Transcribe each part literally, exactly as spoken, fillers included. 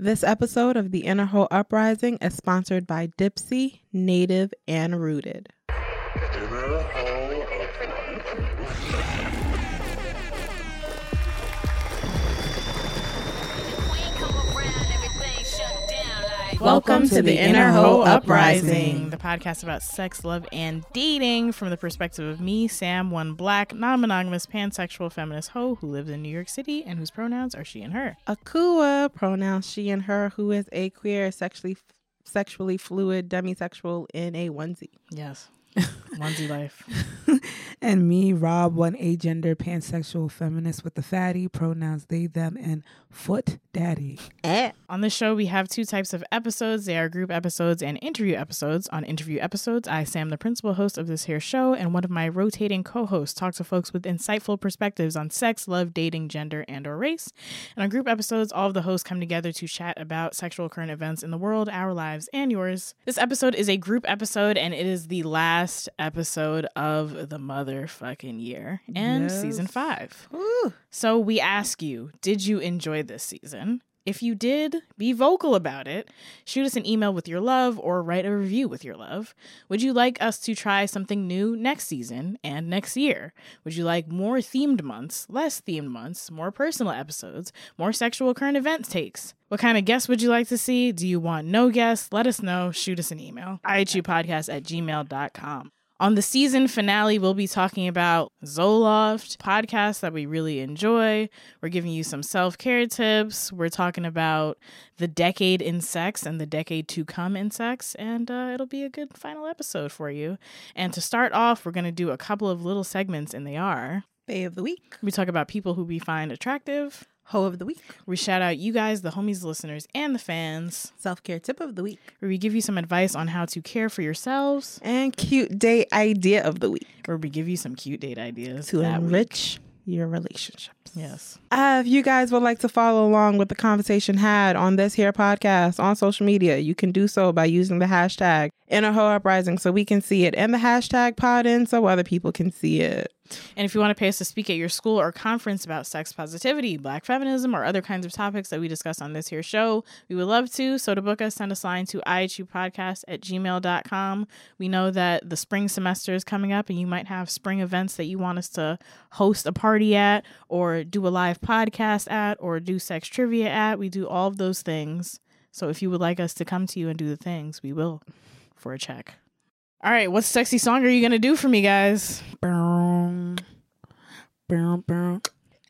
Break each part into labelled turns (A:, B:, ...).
A: This episode of the Inner Hoe Uprising is sponsored by Dipsea, Native, and Rooted.
B: Inner Hoe
A: Welcome to the Inner Hoe Uprising,
C: the podcast about sex, love, and dating from the perspective of me, Sam, one black, non-monogamous, pansexual feminist hoe who lives in New York City and whose pronouns are she and her.
A: Akua, pronouns she and her, who is a queer, sexually sexually fluid, demisexual in a onesie.
C: Yes. Onesie life.
D: And me, Rob, one agender, pansexual feminist with the fatty, pronouns they, them, and foot daddy.
A: Eh.
C: On this show, we have two types of episodes. They are group episodes and interview episodes. On interview episodes, I, Sam, the principal host of this here show, and one of my rotating co-hosts talk to folks with insightful perspectives on sex, love, dating, gender, and or race. And on group episodes, all of the hosts come together to chat about sexual current events in the world, our lives, and yours. This episode is a group episode, and it is the last episode of the motherfucking year and
A: Yes.
C: season five.
A: Ooh.
C: So we ask you, did you enjoy this season? If you did, be vocal about it. Shoot us an email with your love or write a review with your love. Would you like us to try something new next season and next year? Would you like more themed months, less themed months, more personal episodes, more sexual current event takes? What kind of guests would you like to see? Do you want no guests? Let us know. Shoot us an email. I H U podcast at gmail dot com. On the season finale, we'll be talking about Zoloft, podcasts that we really enjoy. We're giving you some self-care tips. We're talking about the decade in sex and the decade to come in sex. And uh, it'll be a good final episode for you. And to start off, we're going to do a couple of little segments, and they are...
A: Bae of the week.
C: We talk about people who we find attractive.
A: Hoe of the week.
C: We shout out you guys, the homies, the listeners, and the fans.
A: Self-care tip of the week.
C: Where we give you some advice on how to care for yourselves.
A: And cute date idea of the week.
C: Where we give you some cute date ideas.
A: To
C: that
A: enrich week. Your relationships.
C: Yes.
A: Uh, if you guys would like to follow along with the conversation had on this here podcast on social media, you can do so by using the hashtag Inner Hoe Uprising so we can see it, and the hashtag pod in so other people can see it.
C: And if you want to pay us to speak at your school or conference about sex positivity, black feminism, or other kinds of topics that we discuss on this here show, we would love to. So to book us, send us a line to I H U podcast at gmail dot com. We know that the spring semester is coming up and you might have spring events that you want us to host a party at, or do a live podcast at, or do sex trivia at. We do all of those things. So if you would like us to come to you and do the things, we will for a check. All right, what sexy song are you going to do for me, guys?
D: Boom, boom, boom.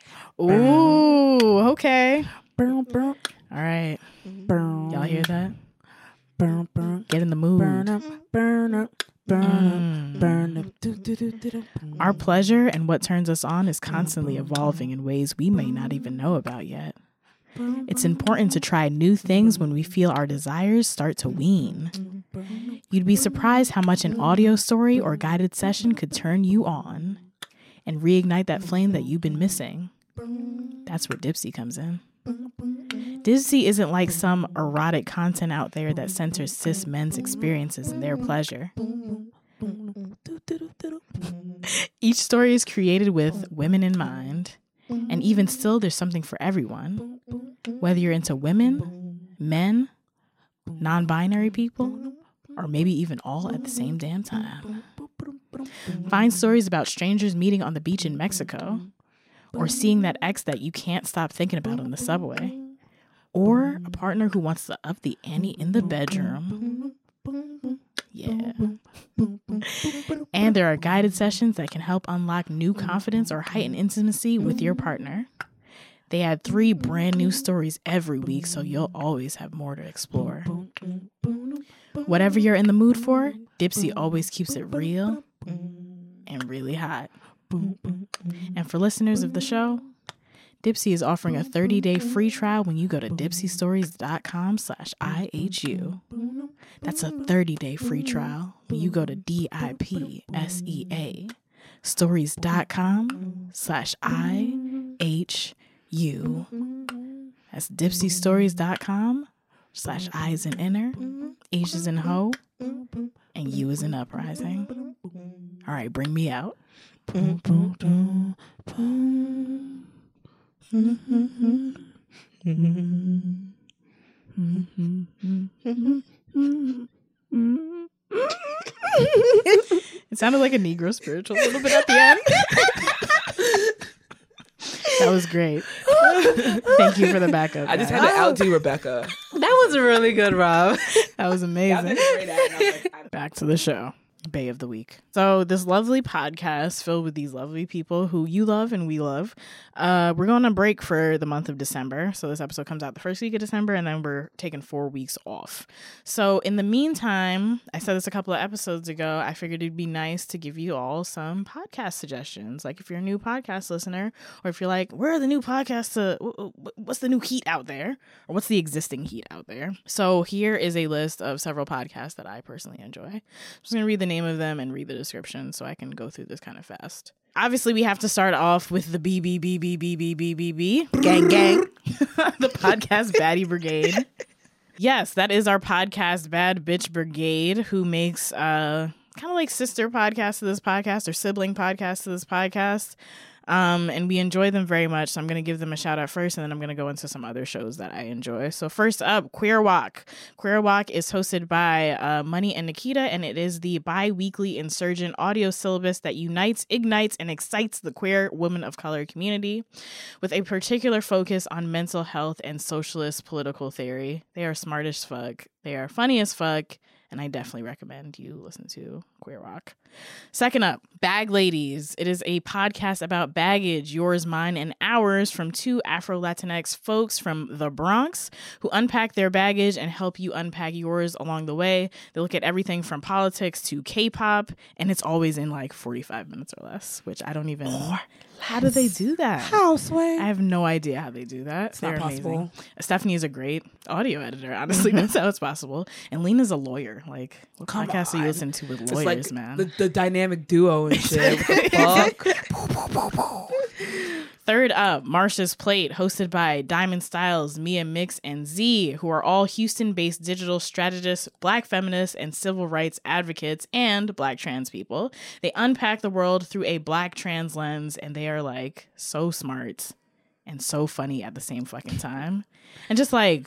C: Ooh, okay.
D: Boom, boom,
C: All right.
D: boom.
C: Y'all hear that?
D: Boom, boom.
C: Get in the mood.
D: Burn up, burn up, burn
C: Mm.
D: up, burn up. Do, do, do, do, do.
C: Our pleasure and what turns us on is constantly evolving in ways we may not even know about yet. It's important to try new things when we feel our desires start to wane. You'd be surprised how much an audio story or guided session could turn you on and reignite that flame that you've been missing. That's where Dipsea comes in. Dipsea isn't like some erotic content out there that centers cis men's experiences and their pleasure. Each story is created with women in mind, and even still, there's something for everyone. Whether you're into women, men, non-binary people, or maybe even all at the same damn time. Find stories about strangers meeting on the beach in Mexico, or seeing that ex that you can't stop thinking about on the subway, or a partner who wants to up the ante in the bedroom. Yeah. And there are guided sessions that can help unlock new confidence or heighten intimacy with your partner. They add three brand new stories every week, so you'll always have more to explore. Whatever you're in the mood for, Dipsea always keeps it real and really hot. And for listeners of the show, Dipsea is offering a thirty-day free trial when you go to dipseastories.com slash IHU. That's a thirty-day free trial when you go to D-I-P-S-E-A stories.com slash I-H-U. That's dipseastories.com slash I is in inner, H is in hoe, and U is in uprising. All right, bring me out. It sounded like a Negro spiritual a little bit at the end. That was great. Thank you for the backup.
D: I just
C: guys.
D: had to out do Rebecca.
A: That was really good, Rob.
C: That was amazing. Back to the show. Bay of the Week. So this lovely podcast filled with these lovely people who you love and we love. Uh, we're going on break for the month of December. So this episode comes out the first week of December, and then we're taking four weeks off. So in the meantime, I said this a couple of episodes ago, I figured it'd be nice to give you all some podcast suggestions. Like if you're a new podcast listener, or if you're like, where are the new podcasts? To, what's the new heat out there? Or what's the existing heat out there? So here is a list of several podcasts that I personally enjoy. I'm just going to read the name of them and read the description so I can go through this kind of fast. Obviously, we have to start off with the B B B B B B B B B gang gang, the podcast Baddie Brigade. Yes, that is our podcast Bad Bitch Brigade, who makes uh kind of like sister podcasts to this podcast or sibling podcasts to this podcast. Um, and we enjoy them very much. So I'm going to give them a shout out first, and then I'm going to go into some other shows that I enjoy. So first up, Queer Walk. Queer Walk is hosted by uh, Money and Nikita, and it is the bi-weekly insurgent audio syllabus that unites, ignites, and excites the queer women of color community with a particular focus on mental health and socialist political theory. They are smart as fuck. They are funny as fuck. And I definitely recommend you listen to Queer Walk. Second up, Bag Ladies. It is a podcast about baggage, yours, mine, and ours, from two Afro-Latinx folks from the Bronx who unpack their baggage and help you unpack yours along the way. They look at everything from politics to K-pop, and it's always in like forty-five minutes or less, which I don't even... More how do they do that?
D: How, Sway?
C: I have no idea how they do that.
D: It's
C: They're
D: not possible.
C: amazing. Stephanie is a great audio editor. Honestly, that's how it's possible. And Lena's a lawyer. Like, what
D: Come
C: podcasts are you
D: on.
C: listening to with
D: It's
C: lawyers,
D: like
C: man?
D: The, the dynamic duo and shit. What the fuck?
C: Third up, Marsha's Plate, hosted by Diamond Styles, Mia Mix, and Z, who are all Houston-based digital strategists, Black feminists, and civil rights advocates, and Black trans people. They unpack the world through a Black trans lens, and they are like so smart and so funny at the same fucking time, and just like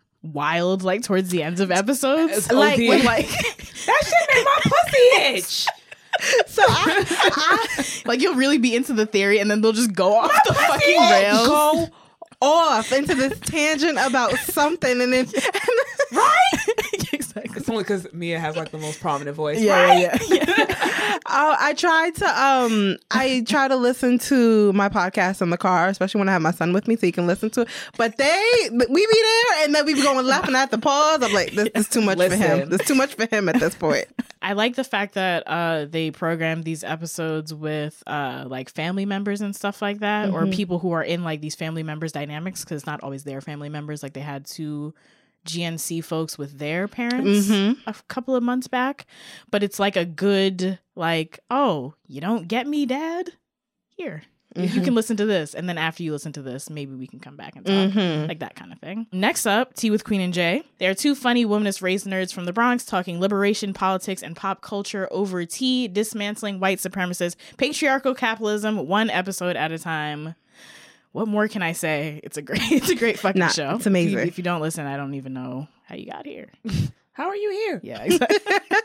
C: wild, like towards the ends of episodes,
D: It's
C: like
D: O D.
C: when, like
D: That shit made my pussy itch.
A: So I, I
C: like you'll really be into the theory, and then they'll just go off the fucking rails.
A: go off into this tangent about something, and then
C: Right? Exactly.
D: It's only because Mia has like the most prominent voice.
C: Yeah,
D: right?
C: yeah, yeah.
A: I, I try to um I try to listen to my podcast in the car, especially when I have my son with me, so he can listen to it. But they we be there, and then we be going laughing at the pause. I'm like, this, this is too much for him.
D: Listen.
A: This is too much for him at this point.
C: I like the fact that uh, they program these episodes with uh, like family members and stuff like that, or people who are in like these family members dynamics, because it's not always their family members. Like they had two G N C folks with their parents
A: Mhm.
C: a f- couple of months back, but it's like a good like, oh, you don't get me, Dad? Here. You can listen to this, and then after you listen to this, maybe we can come back and talk.
A: Mhm.
C: Like that kind of thing. Next up, Tea with Queen and Jay. They are two funny womanist race nerds from the Bronx talking liberation, politics, and pop culture over tea, dismantling white supremacist patriarchal capitalism one episode at a time. What more can I say? It's a great, it's a great fucking
A: Nah,
C: show.
A: it's amazing.
C: If you, if you don't listen, I don't even know how you got here.
D: How are you here?
C: Yeah, exactly.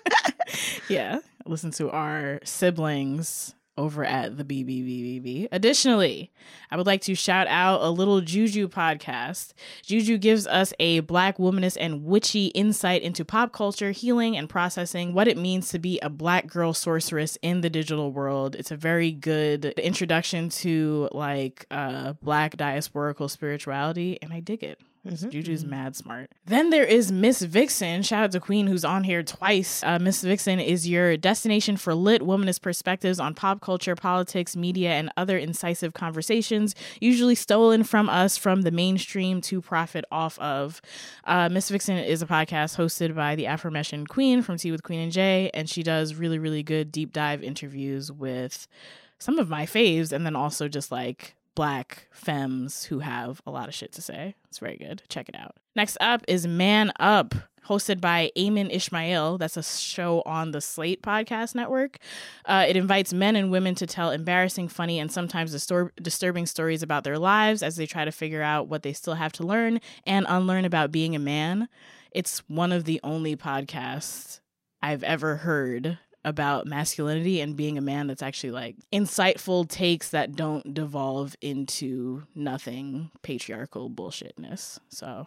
C: Yeah, listen to our siblings over at the B B B B B. Additionally, I would like to shout out a little Juju podcast. Juju gives us a Black womanist and witchy insight into pop culture, healing, and processing what it means to be a Black girl sorceress in the digital world. It's a very good introduction to like uh, Black diasporical spirituality, and I dig it. Mm-hmm. Juju's mad smart. Then there is Miss Vixen. Shout out to Queen, who's on here twice. Uh, Miss Vixen is your destination for lit womanist perspectives on pop culture, politics, media, and other incisive conversations, usually stolen from us from the mainstream to profit off of. Uh, Miss Vixen is a podcast hosted by the aforementioned Queen from Tea with Queen and Jay, and she does really, really good deep dive interviews with some of my faves, and then also just like Black femmes who have a lot of shit to say. It's very good. Check it out. Next up is Man Up, hosted by Ayman Ishmael. That's a show on the Slate Podcast Network. Uh, it invites men and women to tell embarrassing, funny, and sometimes distor- disturbing stories about their lives as they try to figure out what they still have to learn and unlearn about being a man. It's one of the only podcasts I've ever heard about masculinity and being a man that's actually like insightful takes that don't devolve into nothing patriarchal bullshitness. So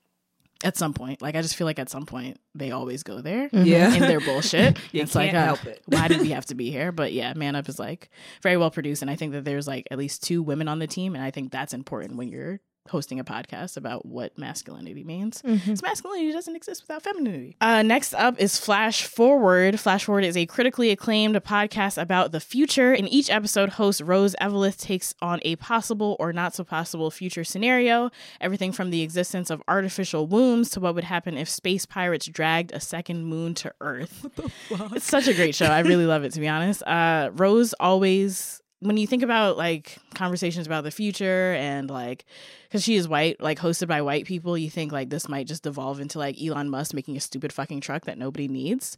C: at some point, like I just feel like at some point they always go there
D: Yeah.
C: in their bullshit.
D: You
C: It's
D: can't
C: like, uh,
D: help it.
C: why did we have to be here? But yeah, Man Up is like very well produced. And I think that there's like at least two women on the team. And I think that's important when you're hosting a podcast about what masculinity means.
A: Mm-hmm.
C: Because masculinity doesn't exist without femininity. Uh, next up is Flash Forward. Flash Forward is a critically acclaimed podcast about the future. In each episode, host Rose Eveleth takes on a possible or not so possible future scenario. Everything from the existence of artificial wombs to what would happen if space pirates dragged a second moon to Earth. What the fuck? It's such a great show. I really love it, to be honest. Uh, Rose always... When you think about like conversations about the future and like, because she is white, like hosted by white people, you think like this might just devolve into like Elon Musk making a stupid fucking truck that nobody needs.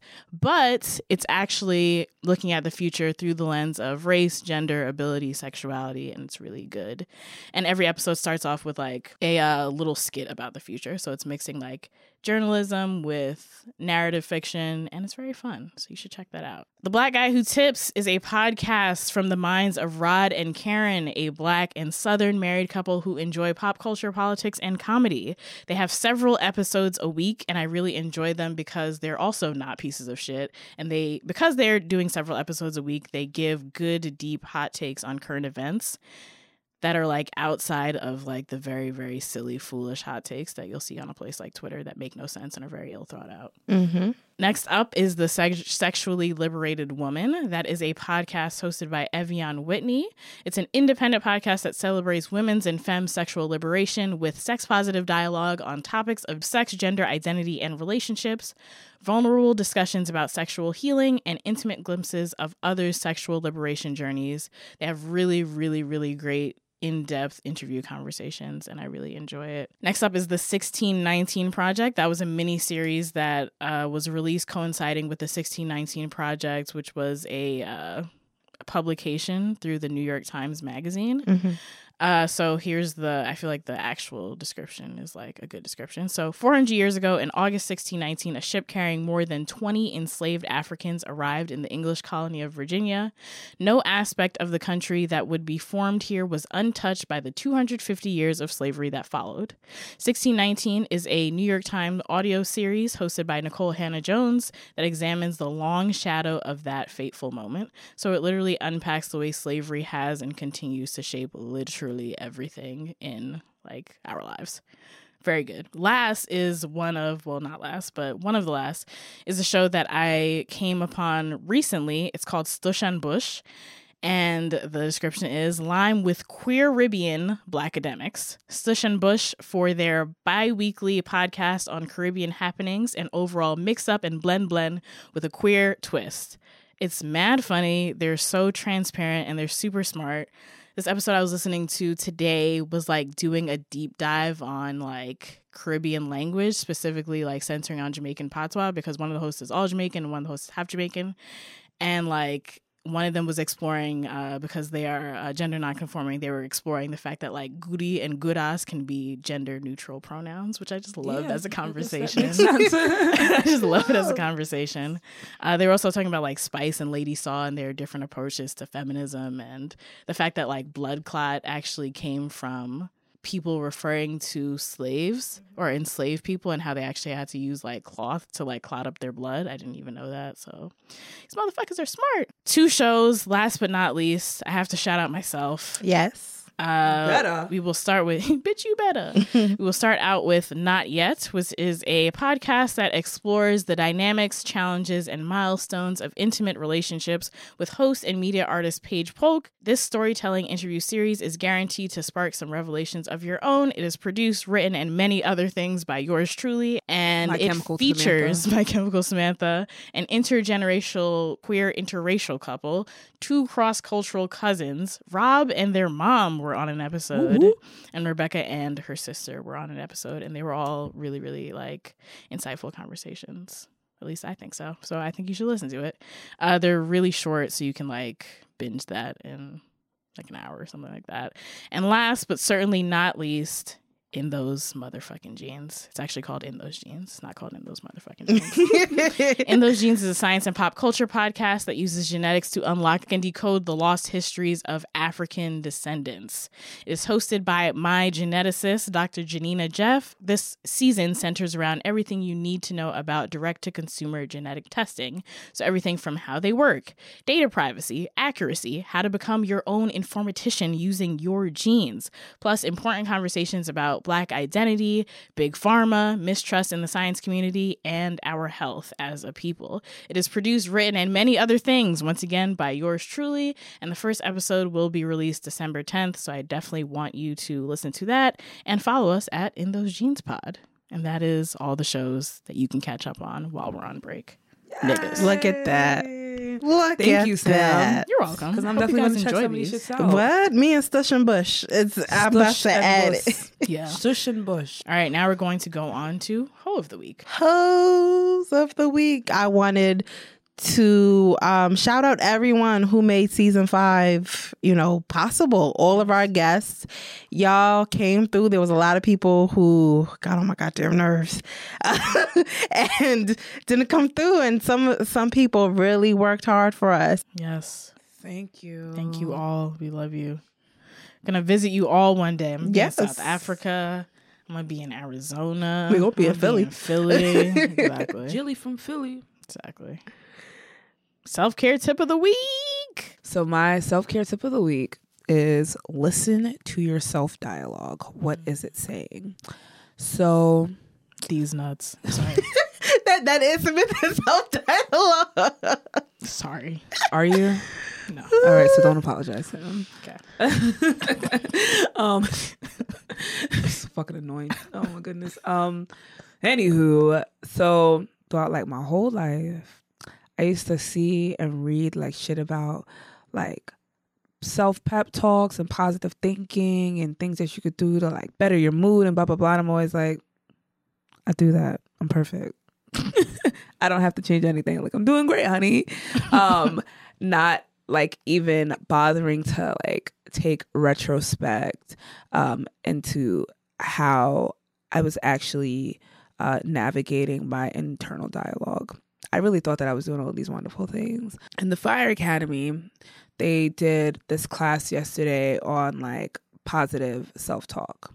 C: But it's actually looking at the future through the lens of race, gender, ability, sexuality, and it's really good. And every episode starts off with like a uh, little skit about the future. So it's mixing like journalism with narrative fiction, and it's very fun. So you should check that out. The Black Guy Who Tips is a podcast from the minds of Rod and Karen, a Black and Southern married couple who enjoy pop culture, politics, and comedy. They have several episodes a week, and I really enjoy them because they're also not pieces of shit. And they, because they're doing several episodes a week, they give good, deep, hot takes on current events that are like outside of like the very, very silly, foolish hot takes that you'll see on a place like Twitter that make no sense and are very ill thought out.
A: Mm-hmm.
C: Next up is The Sex- Sexually Liberated Woman. That is a podcast hosted by Evian Whitney. It's an independent podcast that celebrates women's and femme sexual liberation with sex-positive dialogue on topics of sex, gender, identity, and relationships, vulnerable discussions about sexual healing, and intimate glimpses of others' sexual liberation journeys. They have really, really, really great in-depth interview conversations, and I really enjoy it. Next up is the sixteen nineteen Project. That was a mini-series that uh, was released coinciding with the sixteen nineteen Project, which was a uh, publication through the New York Times Magazine.
A: Mm-hmm.
C: Uh, so here's the, I feel like the actual description is like a good description. So four hundred years ago in August sixteen nineteen, a ship carrying more than twenty enslaved Africans arrived in the English colony of Virginia. No aspect of the country that would be formed here was untouched by the two hundred fifty years of slavery that followed. sixteen nineteen is a New York Times audio series hosted by Nicole Hannah-Jones that examines the long shadow of that fateful moment. So it literally unpacks the way slavery has and continues to shape literally everything in like our lives. Very good. Last is one of, well, not last, but one of the last is a show that I came upon recently. It's called Stush and Bush. And the description is Lime with queer Caribbean Black academics. Stush and Bush for their bi-weekly podcast on Caribbean happenings and overall mix up and blend blend with a queer twist. It's mad funny. They're so transparent and they're super smart. This episode I was listening to today was like doing a deep dive on like Caribbean language, specifically like centering on Jamaican patois, because one of the hosts is all Jamaican and one of the hosts is half Jamaican. And like one of them was exploring, uh, because they are uh, gender nonconforming, they were exploring the fact that like goody and goodas can be gender neutral pronouns, which I just loved
D: Yeah,
C: as a
D: that
C: conversation.
D: makes sense.
C: I just love it as a conversation. Uh, they were also talking about like Spice and Lady Saw and their different approaches to feminism, and the fact that like blood clot actually came from people referring to slaves or enslaved people and how they actually had to use like cloth to like clot up their blood. I didn't even know that. So these motherfuckers are smart. Two shows, last but not least, I have to shout out myself.
A: Yes.
C: Uh,
D: Better.
C: We will start with, bitch, you better. We will start out with Not Yet, which is a podcast that explores the dynamics, challenges, and milestones of intimate relationships with host and media artist Paige Polk. This storytelling interview series is guaranteed to spark some revelations of your own. It is produced, written, and many other things by yours truly, and
D: My
C: it
D: Chemical
C: features
D: Samantha.
C: My Chemical Samantha, an intergenerational queer interracial couple, two cross-cultural cousins, Rob and their mom, were on an episode,
D: Ooh.
C: and Rebecca and her sister were on an episode, and they were all really, really like insightful conversations. At least I think so. So I think you should listen to it. Uh, they're really short, so you can like binge that in like an hour or something like that. And last but certainly not least, In Those Motherfucking Genes. It's actually called In Those Genes. It's not called In Those Motherfucking Genes. In Those Genes is a science and pop culture podcast that uses genetics to unlock and decode the lost histories of African descendants. It is hosted by my geneticist, Doctor Janina Jeff. This season centers around everything you need to know about direct-to-consumer genetic testing. So everything from how they work, data privacy, accuracy, how to become your own informatician using your genes, plus important conversations about Black identity, big pharma, mistrust in the science community, and our health as a people. It is produced, written, and many other things, once again, by yours truly. And the first episode will be released December tenth, so I definitely want you to listen to that and follow us at In Those Genes Pod. And that is all the shows that you can catch up on while we're on break. Niggas.
A: Look at that. Look
D: Thank
A: at
D: you, Sam.
A: that.
C: You're welcome.
D: Because I'm
C: Hope you
D: definitely
C: guys
D: going to check
C: enjoy
D: some of these
C: these.
D: shits out.
A: What? Me and Stush and Bush. It's I'm about
D: Stush
A: to
D: and
A: add
D: Bush.
A: it.
C: Yeah.
D: Stush and Bush.
C: All right, now we're going to go on to Hoe of the Week.
A: Hoes of the week. I wanted to um, shout out everyone who made season five, you know, possible. All of our guests, y'all came through. There was a lot of people who got on my goddamn nerves and didn't come through. And some some people really worked hard for us.
C: Yes.
D: Thank you.
C: Thank you all. We love you. Gonna visit you all one day. I'm gonna
A: Yes.
C: be in South Africa. I'm gonna be in Arizona.
A: We gonna be
C: I'm
A: in Philly.
C: in Philly. Exactly.
D: Jilly from Philly.
C: Exactly. Self-care tip of the week.
D: So my self-care tip of the week is listen to your self-dialogue. What is it saying? So
C: These nuts. Sorry.
A: that that is the self-dialogue.
C: Sorry.
D: are you?
C: No.
D: All right, so don't apologize, Sam.
C: Okay.
D: um, it's fucking annoying. Oh my goodness. Um, anywho, so throughout like my whole life, I used to see and read like shit about like self pep talks and positive thinking and things that you could do to like better your mood and blah blah blah. And I'm always like, I do that. I'm perfect. I don't have to change anything. Like I'm doing great, honey. Um, not like even bothering to like take retrospect um, into how I was actually uh, navigating my internal dialogue. I really thought that I was doing all these wonderful things. In the Fire Academy, they did this class yesterday on like positive self-talk.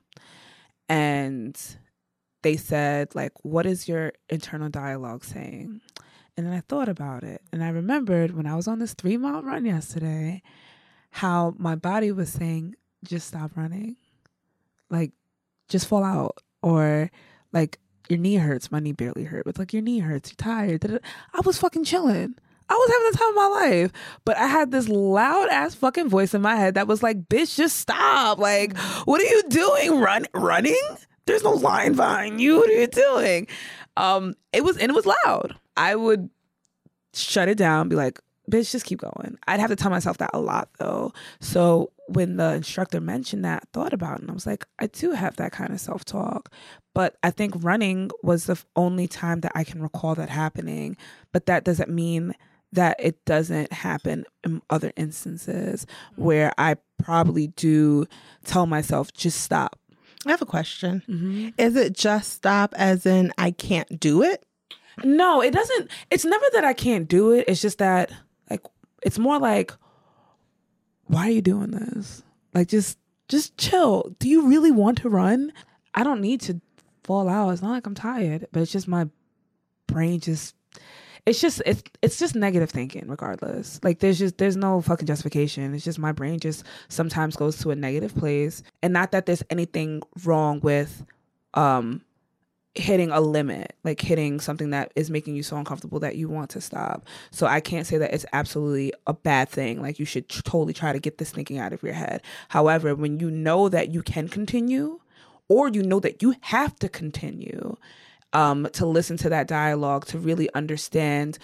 D: And they said like, what is your internal dialogue saying? And then I thought about it. And I remembered when I was on this three mile run yesterday, how my body was saying, just stop running. Like, just fall out. Or like, your knee hurts. My knee barely hurt. But like, your knee hurts. You're tired. I was fucking chilling. I was having the time of my life. But I had this loud ass fucking voice in my head that was like, bitch, just stop. Like, what are you doing? Run, running? There's no line behind you. What are you doing? Um, it was, and it was loud. I would shut it down, be like, bitch, just keep going. I'd have to tell myself that a lot though. So when the instructor mentioned that, I thought about it and I was like, I do have that kind of self-talk. But I think running was the only time that I can recall that happening. But that doesn't mean that it doesn't happen in other instances where I probably do tell myself, just stop.
A: I have a question.
D: Mm-hmm.
A: Is it just stop as in I can't do it?
D: No, it doesn't. It's never that I can't do it. It's just that, like, it's more like, why are you doing this? Like, just, just chill. Do you really want to run? I don't need to fall out. It's not like I'm tired, but it's just my brain just, it's just, it's, it's just negative thinking regardless. Like, there's just, there's no fucking justification. It's just my brain just sometimes goes to a negative place. And not that there's anything wrong with, um, hitting a limit, like hitting something that is making you so uncomfortable that you want to stop. So I can't say that it's absolutely a bad thing. Like you should tr- totally try to get this thinking out of your head. However, when you know that you can continue or you know that you have to continue, um, to listen to that dialogue, to really understand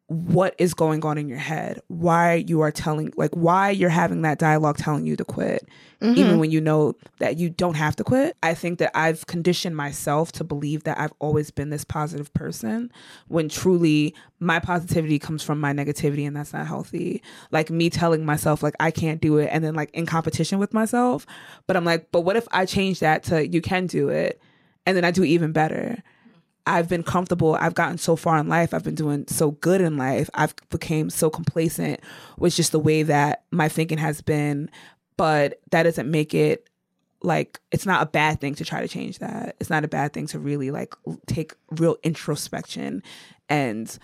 D: what is going on in your head, why you are telling, like why you're having that dialogue telling you to quit, mm-hmm. even when you know that you don't have to quit. I think that I've conditioned myself to believe that I've always been this positive person when truly my positivity comes from my negativity, and that's not healthy. Like me telling myself like I can't do it, and then like in competition with myself. But I'm like, but what if I change that to you can do it, and then I do even better? I've been comfortable. I've gotten so far in life. I've been doing so good in life. I've became so complacent with just the way that my thinking has been. But that doesn't make it like, it's not a bad thing to try to change that. It's not a bad thing to really like take real introspection and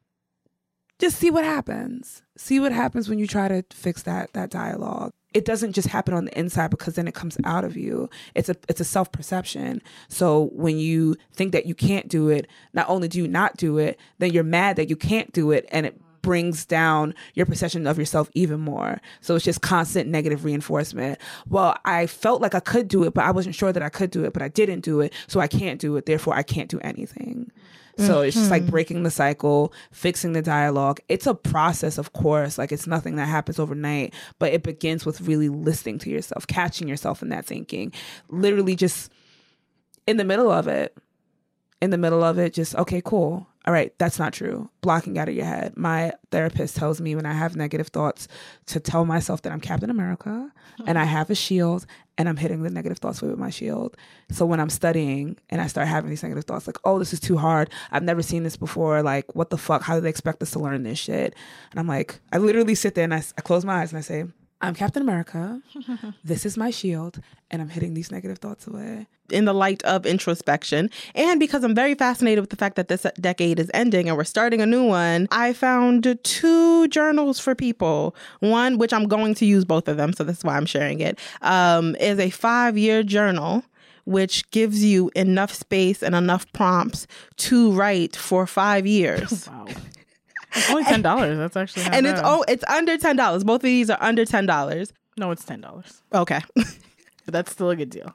D: just see what happens. See what happens when you try to fix that that dialogue. It doesn't just happen on the inside, because then it comes out of you. It's a it's a self-perception. So when you think that you can't do it, not only do you not do it, then you're mad that you can't do it, and it brings down your perception of yourself even more. So it's just constant negative reinforcement. Well, I felt like I could do it, but I wasn't sure that I could do it, but I didn't do it, so I can't do it. Therefore, I can't do anything. So it's just like breaking the cycle, fixing the dialogue. It's a process, of course. Like it's nothing that happens overnight, but it begins with really listening to yourself, catching yourself in that thinking, literally just in the middle of it, in the middle of it, just, okay, cool. All right, that's not true. Blocking out of your head. My therapist tells me when I have negative thoughts to tell myself that I'm Captain America and I have a shield and I'm hitting the negative thoughts with my shield. So when I'm studying and I start having these negative thoughts like, oh, this is too hard. I've never seen this before. Like, what the fuck? How do they expect us to learn this shit? And I'm like, I literally sit there and I, I close my eyes and I say, I'm Captain America. This is my shield. And I'm hitting these negative thoughts away.
A: In the light of introspection, and because I'm very fascinated with the fact that this decade is ending and we're starting a new one, I found two journals for people. One, which I'm going to use both of them, so that's why I'm sharing it, um, is a five-year journal which gives you enough space and enough prompts to write for five years.
C: Wow. It's only ten dollars. That's actually not
A: and
C: bad.
A: it's oh, it's under ten dollars. Both of these are under ten dollars.
C: No, it's ten dollars.
A: Okay.
C: But that's still a good deal.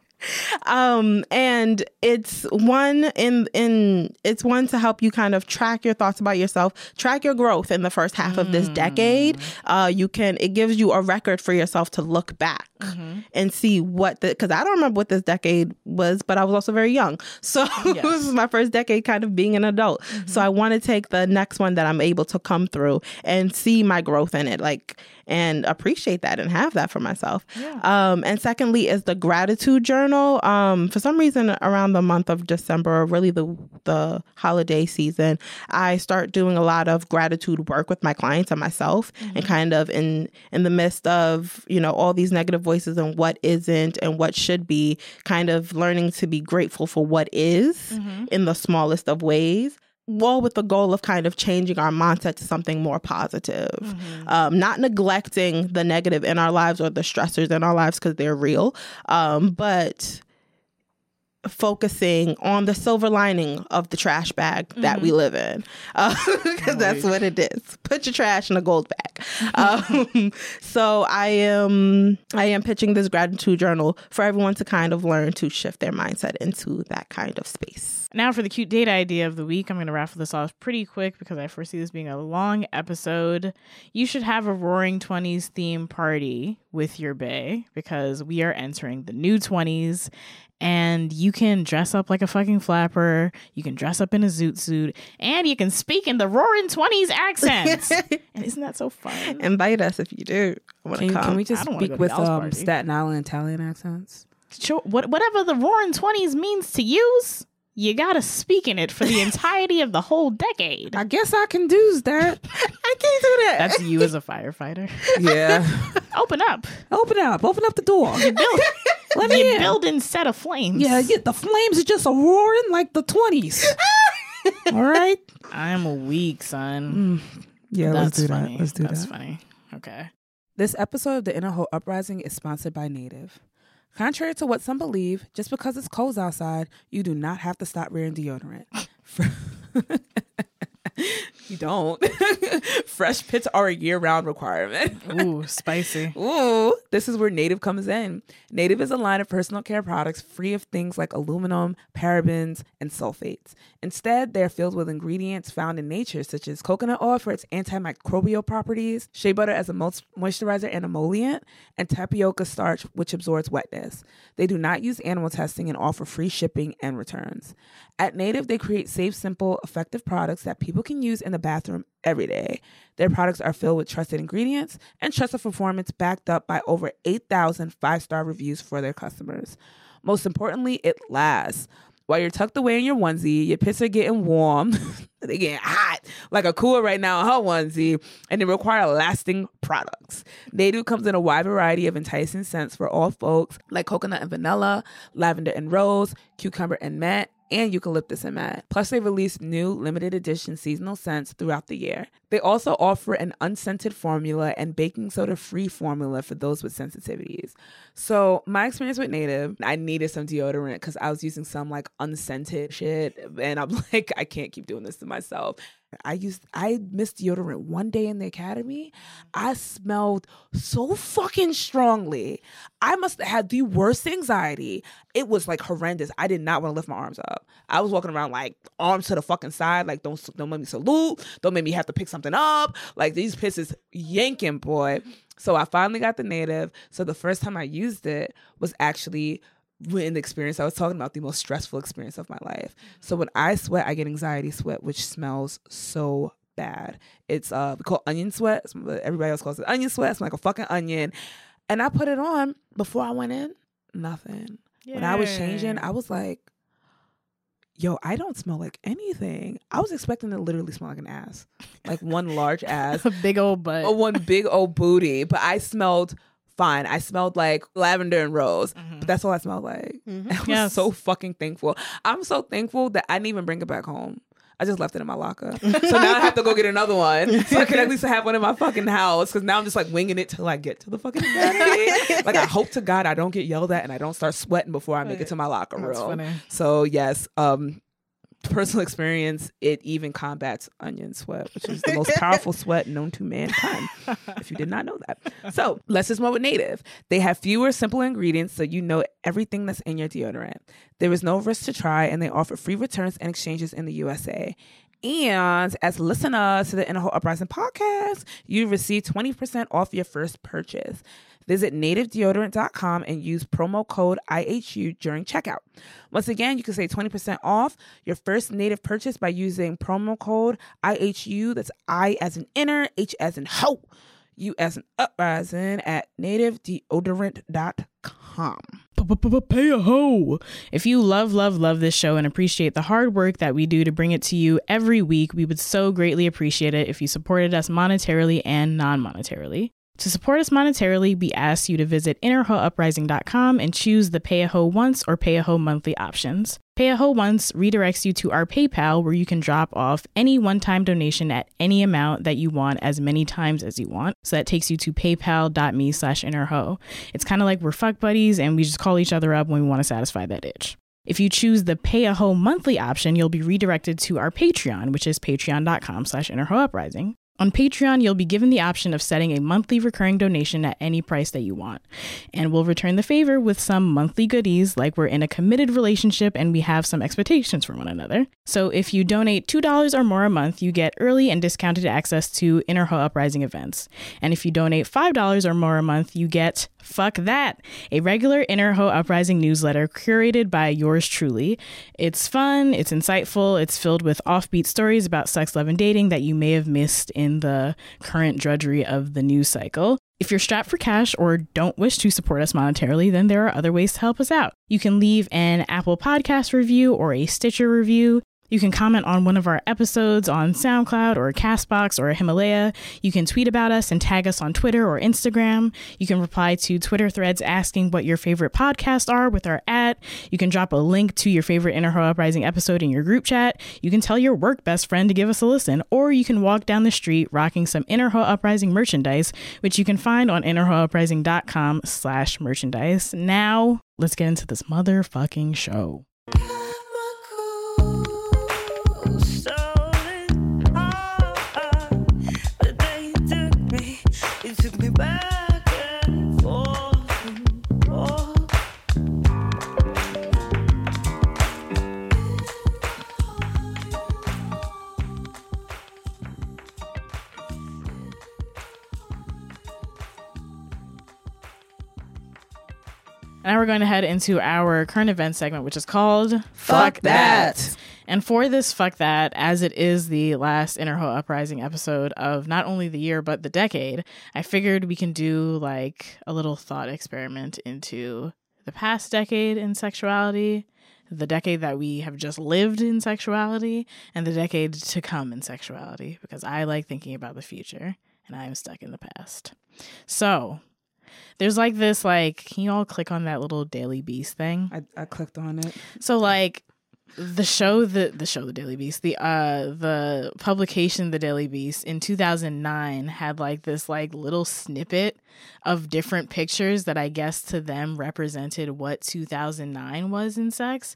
A: Um, and it's one in in it's one to help you kind of track your thoughts about yourself, track your growth in the first half of this decade. Uh, you can it gives you a record for yourself to look back mm-hmm. and see what the because I don't remember what this decade was, but I was also very young, so yes. This is my first decade kind of being an adult. Mm-hmm. So I want to take the next one that I'm able to come through and see my growth in it, like and appreciate that and have that for myself. Yeah. Um, and secondly is the gratitude journal. Um, for some reason, around the month of December, really the the holiday season, I start doing a lot of gratitude work with my clients and myself, mm-hmm. and kind of in in the midst of, you know, all these negative voices and what isn't and what should be, kind of learning to be grateful for what is mm-hmm. in the smallest of ways. All with the goal of kind of changing our mindset to something more positive, mm-hmm. um, not neglecting the negative in our lives or the stressors in our lives because they're real, um, but focusing on the silver lining of the trash bag mm-hmm. that we live in, because uh, that's what it is. Put your trash in a gold bag. um, so I am I am pitching this gratitude journal for everyone to kind of learn to shift their mindset into that kind of space.
C: Now for the cute date idea of the week. I'm going to raffle this off pretty quick because I foresee this being a long episode. You should have a Roaring Twenties theme party with your bae because we are entering the new twenties. And you can dress up like a fucking flapper. You can dress up in a zoot suit. And you can speak in the Roaring Twenties accent. And isn't that so fun?
A: Invite us if you do.
D: Can, you, can we just speak with um, Staten Island Italian accents?
C: Sure. What, whatever the Roaring Twenties means to use, you gotta speak in it for the entirety of the whole decade.
D: I guess I can do that.
A: I can't do that.
C: That's you as a firefighter.
D: Yeah.
C: Open up.
D: Open up. Open up the door.
C: You build, Let me you in. build instead of flames.
D: Yeah, yeah, the flames are just a roaring like the twenties. All right.
C: I'm weak, son.
D: Mm. Yeah,
C: That's
D: let's do
C: funny.
D: that. Let's do
C: That's
D: that.
C: funny. Okay.
D: This episode of the Inner Hoe Uprising is sponsored by Native. Contrary to what some believe, just because it's cold outside, you do not have to stop wearing deodorant. You don't. Fresh pits are a year-round requirement.
C: Ooh, spicy.
D: Ooh, this is where Native comes in. Native is a line of personal care products free of things like aluminum, parabens, and sulfates. Instead, they're filled with ingredients found in nature, such as coconut oil for its antimicrobial properties, shea butter as a moisturizer and emollient, and tapioca starch, which absorbs wetness. They do not use animal testing and offer free shipping and returns. At Native, they create safe, simple, effective products that people can use in the bathroom every day. Their products are filled with trusted ingredients and trusted performance backed up by over eight thousand five-star reviews for their customers. Most importantly, it lasts. While you're tucked away in your onesie, your pits are getting warm. They're getting hot, like a cooler right now in her onesie, and they require lasting products. Native comes in a wide variety of enticing scents for all folks, like coconut and vanilla, lavender and rose, cucumber and mint, and eucalyptus and mint. Plus, they release new limited edition seasonal scents throughout the year. They also offer an unscented formula and baking soda free formula for those with sensitivities. So my experience with Native, I needed some deodorant because I was using some like unscented shit, and I'm like, I can't keep doing this to myself. I used, I missed deodorant one day in the academy. I smelled so fucking strongly. I must have had the worst anxiety. It was like horrendous. I did not want to lift my arms up. I was walking around like arms to the fucking side. Like, don't, don't make me salute. Don't make me have to pick something up. Like, these pisses yanking, boy. So I finally got the Native. So the first time I used it was actually in the experience I was talking about, the most stressful experience of my life. So when I sweat, I get anxiety sweat, which smells so bad. It's uh we call onion sweat. Everybody else calls it onion sweat. It's like a fucking onion. And I put it on before I went in. Nothing. Yeah. When I was changing, I was like, yo, I don't smell like anything. I was expecting to literally smell like an ass, like one large ass,
C: a big old butt,
D: or one big old booty. But I smelled fine. I smelled like lavender and rose, mm-hmm. but that's all I smelled like. Mm-hmm. I was yes. so fucking thankful. I'm so thankful that I didn't even bring it back home. I just left it in my locker. So now I have to go get another one. So I can at least have one in my fucking house. Because now I'm just like winging it till I get to the fucking academy. Like, I hope to God I don't get yelled at and I don't start sweating before I make it to my locker room. That's funny. So yes, um, personal experience, it even combats onion sweat, which is the most powerful sweat known to mankind, if you did not know that. So less is more with Native. They have fewer simple ingredients, so you know everything that's in your deodorant. There is no risk to try, and they offer free returns and exchanges in the U S A. And as listeners to the Inner Hoe Uprising podcast, you receive twenty percent off your first purchase. Visit native deodorant dot com and use promo code I H U during checkout. Once again, you can save twenty percent off your first Native purchase by using promo code I H U. That's I as in inner, H as in hoe, U as in uprising at native deodorant dot com.
C: Pay a hoe. If you love, love, love this show and appreciate the hard work that we do to bring it to you every week, we would so greatly appreciate it if you supported us monetarily and non-monetarily. To support us monetarily, we ask you to visit inner hoe uprising dot com and choose the Pay a Hoe Once or Pay a Hoe Monthly options. Pay a Hoe Once redirects you to our PayPal, where you can drop off any one-time donation at any amount that you want as many times as you want. So that takes you to paypal.me slash innerhoe. It's kind of like we're fuck buddies and we just call each other up when we want to satisfy that itch. If you choose the Pay a Hoe Monthly option, you'll be redirected to our Patreon, which is patreon.com slash innerhoeuprising. On Patreon, you'll be given the option of setting a monthly recurring donation at any price that you want. And we'll return the favor with some monthly goodies, like we're in a committed relationship and we have some expectations from one another. So if you donate two dollars or more a month, you get early and discounted access to Inner Hoe Uprising events. And if you donate five dollars or more a month, you get, fuck that, a regular Inner Hoe Uprising newsletter curated by yours truly. It's fun, it's insightful, it's filled with offbeat stories about sex, love, and dating that you may have missed in the current drudgery of the news cycle. If you're strapped for cash or don't wish to support us monetarily, then there are other ways to help us out. You can leave an Apple Podcast review or a Stitcher review. You can comment on one of our episodes on SoundCloud or Castbox or Himalaya. You can tweet about us and tag us on Twitter or Instagram. You can reply to Twitter threads asking what your favorite podcasts are with our at. You can drop a link to your favorite Inner Hoe Uprising episode in your group chat. You can tell your work best friend to give us a listen, or you can walk down the street rocking some Inner Hoe Uprising merchandise, which you can find on innerhoeuprising.com slash merchandise. Now, let's get into this motherfucking show. Now we're going to head into our current event segment, which is called
A: Fuck That.
C: And for this Fuck That, as it is the last Interho Uprising episode of not only the year, but the decade, I figured we can do like a little thought experiment into the past decade in sexuality, the decade that we have just lived in sexuality, and the decade to come in sexuality, because I like thinking about the future and I am stuck in the past. So there's like this, like, can you all click on that little Daily Beast thing?
D: I, I clicked on it.
C: So like the show, the the show, the Daily Beast, the uh the publication, the Daily Beast in two thousand nine had like this like little snippet of different pictures that I guess to them represented what two thousand nine was in sex.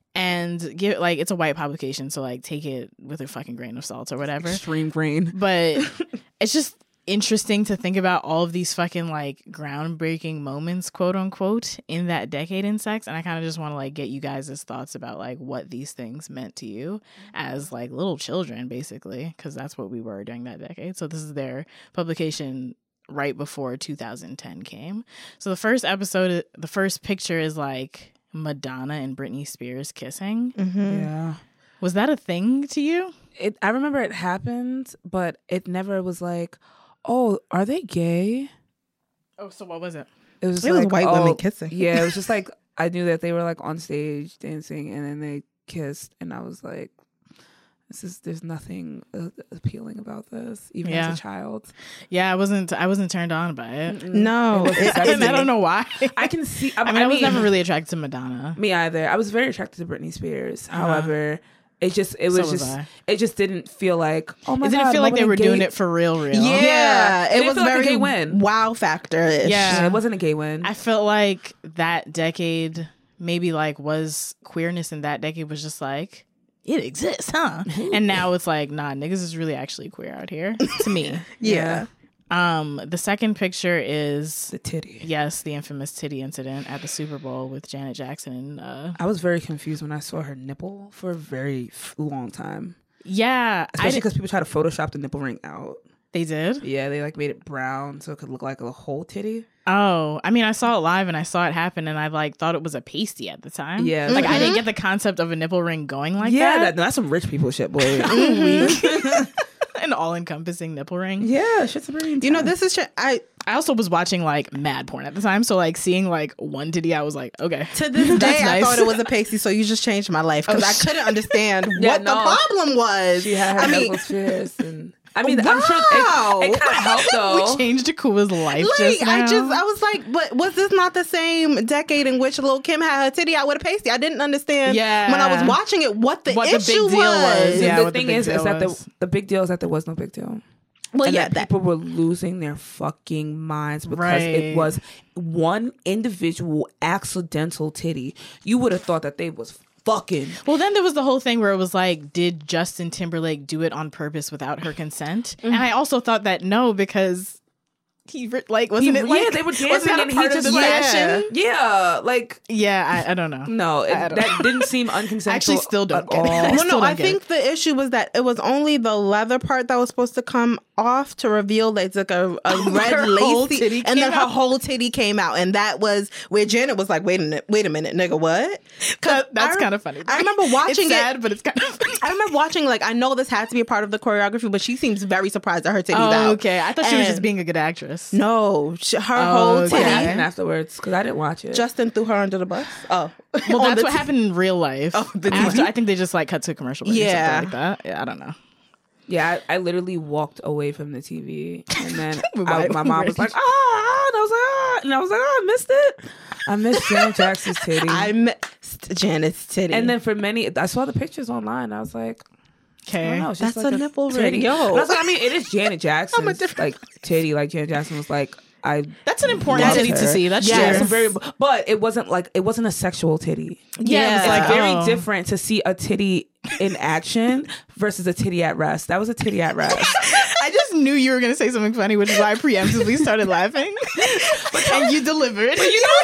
C: And give like it's a white publication, so like take it with a fucking grain of salt or whatever.
D: Extreme grain.
C: But it's just interesting to think about all of these fucking like groundbreaking moments, quote unquote, in that decade in sex. And I kind of just want to like get you guys' thoughts about like what these things meant to you as like little children, basically, because that's what we were during that decade. So this is their publication right before two thousand ten came. So the first episode, the first picture is like Madonna and Britney Spears kissing.
A: Mm-hmm.
D: Yeah.
C: Was that a thing to you?
D: It. I remember it happened, but it never was like, oh, are they gay?
C: Oh, so what was it?
D: It was,
A: It was
D: like,
A: white
D: oh,
A: women kissing.
D: Yeah, it was just like, I knew that they were like on stage dancing and then they kissed. And I was like, this is, there's nothing uh, appealing about this, even
C: Yeah.
D: as a child.
C: Yeah, I wasn't. I wasn't turned on by it.
A: No,
D: It wasn't
A: it-
D: sexy.
C: And I don't know why.
D: I can see, I,
C: I mean, I, was never really attracted to Madonna.
D: Me either. I was very attracted to Britney Spears.
C: Uh-huh.
D: However, it just, it
C: So
D: was
C: was
D: just,
C: I.
D: it just didn't feel like, oh my
C: It
D: God.
C: didn't feel like they
D: nobody
C: were
D: gay-
C: doing it for real, real.
A: Yeah,
D: Yeah. It
A: it
D: didn't
A: was
D: feel like a
A: very
D: gay win.
A: wow factor-ish.
C: Yeah.
D: It wasn't a gay win.
C: I felt like that decade, maybe like was queerness in that decade was just like, it exists, huh? And now it's like, nah, niggas is really actually queer out here. To me.
A: Yeah.
C: Um, the second picture is
D: the titty.
C: yes, the infamous titty incident at the Super Bowl with Janet Jackson and uh
D: I was very confused when I saw her nipple for a very f- long time.
C: yeah, I
D: Especially
C: did,
D: because people try to Photoshop the nipple ring out.
C: they did.
D: Yeah, they like made it brown so it could look like a whole titty.
C: Oh, I mean, I saw it live and I saw it happen, and I like thought it was a pasty at the time.
D: Yeah.
C: like I
A: Mhm.
C: didn't get the concept of a nipple ring going like
D: yeah,
C: that.
D: that, that's some rich people shit, boy.
C: I'm weak. An all-encompassing nipple ring.
D: Yeah, shit's very intense.
A: You know, this is sh- I
C: I also was watching like mad porn at the time, so like seeing like one titty, I was like, okay.
A: to this day
C: That's
A: I
C: nice.
A: thought it was a pasty, so you just changed my life because
C: Oh,
A: I
C: sh-
A: couldn't understand
D: Yeah,
A: what
D: no.
A: the problem was.
D: She had her
A: I mean,
D: nipple pierced and I mean,
A: Wow.
D: I'm sure it, it kind of helped though.
C: We changed Akua's life
A: like
C: just now.
A: I just I was like, but was this not the same decade in which Lil' Kim had her titty out with a pasty? I didn't understand
C: Yeah.
A: when I was watching it what the
C: What the
A: issue
C: big deal was.
A: was.
C: Yeah,
D: the
C: what the
D: thing
C: big
D: is,
C: deal
D: is that the
C: was.
D: the big deal is that there was no big deal.
A: Well,
D: And
A: yeah,
D: that
A: that
D: people were losing their fucking minds because
C: Right.
D: it was one individual accidental titty. You would have thought that they was fucking.
C: Well, then there was the whole thing where it was like, did Justin Timberlake do it on purpose without her consent?
A: Mm-hmm.
C: And I also thought that no, because he re- like wasn't
D: He-
C: it like
D: yeah, they were
C: wasn't
D: dancing
C: that a
D: and he
C: part of
D: just
C: the
D: like,
C: fashion?
D: yeah, like
C: Yeah, I, I don't know.
D: no, it,
C: I don't
D: that
C: know.
D: didn't seem unconsensual.
C: I actually still don't
D: at
C: get it.
D: all.
C: I
A: well,
C: still
A: no,
C: don't
A: I
C: get
A: think the issue was that it was only the leather part that was supposed to come off to reveal that it's like a, a red
C: Her whole
A: lacy,
C: titty
A: and then
C: came
A: her
C: out.
A: whole titty came out, and that was where Janet was like, "Wait a minute, wait a minute, nigga, what?" 'Cause
C: That, that's
A: I rem-
C: kind of funny.
A: I remember watching
C: it's
A: it.
C: sad, but it's kind of funny.
A: I remember watching like I know this had to be a part of the choreography, but she seems very surprised that her titty's
C: Oh,
A: out.
C: okay. I thought she was just
A: And-
C: being a good actress.
A: No, sh- her
C: Oh,
A: whole
C: okay.
A: titty.
D: What happened afterwards? Because I didn't watch it.
A: Justin threw her under the bus. Oh,
C: Well,
A: On
C: that's
A: the
C: what
A: t-
C: happened in real life.
A: Oh, the
C: After,
A: T V?
C: I think they just like cut to a commercial break
A: Yeah.
C: or something like that. Yeah, I don't know.
D: yeah, I, I literally walked away from the T V, and then
C: Why-
D: I, my mom was like, "Ah," and I was like, "Ah," and I was like, "Oh, I missed it. I missed Janet Jackson's titty."
A: I missed Janet's titty.
D: and then for many, I saw the pictures online. I was like, I don't
C: Okay.
D: know, it's
A: That's
D: just like
A: a nipple ring.
D: titty.
A: Yo.
D: But I was like, I mean, it is Janet Jackson's
A: different-
D: like titty. Like Janet Jackson was like, I.
C: That's an important
D: love
C: titty
D: her.
C: to see. That's
D: Yeah,
C: true.
D: it's a very, but it wasn't like it wasn't a sexual titty.
C: Yeah, it was
A: Yeah.
C: like
D: It's very
C: oh.
D: different to see a titty in action versus a titty at rest. That was a titty at rest.
C: I just knew you were going to say something funny, which is why I preemptively started laughing. And you delivered.
D: You know what I mean?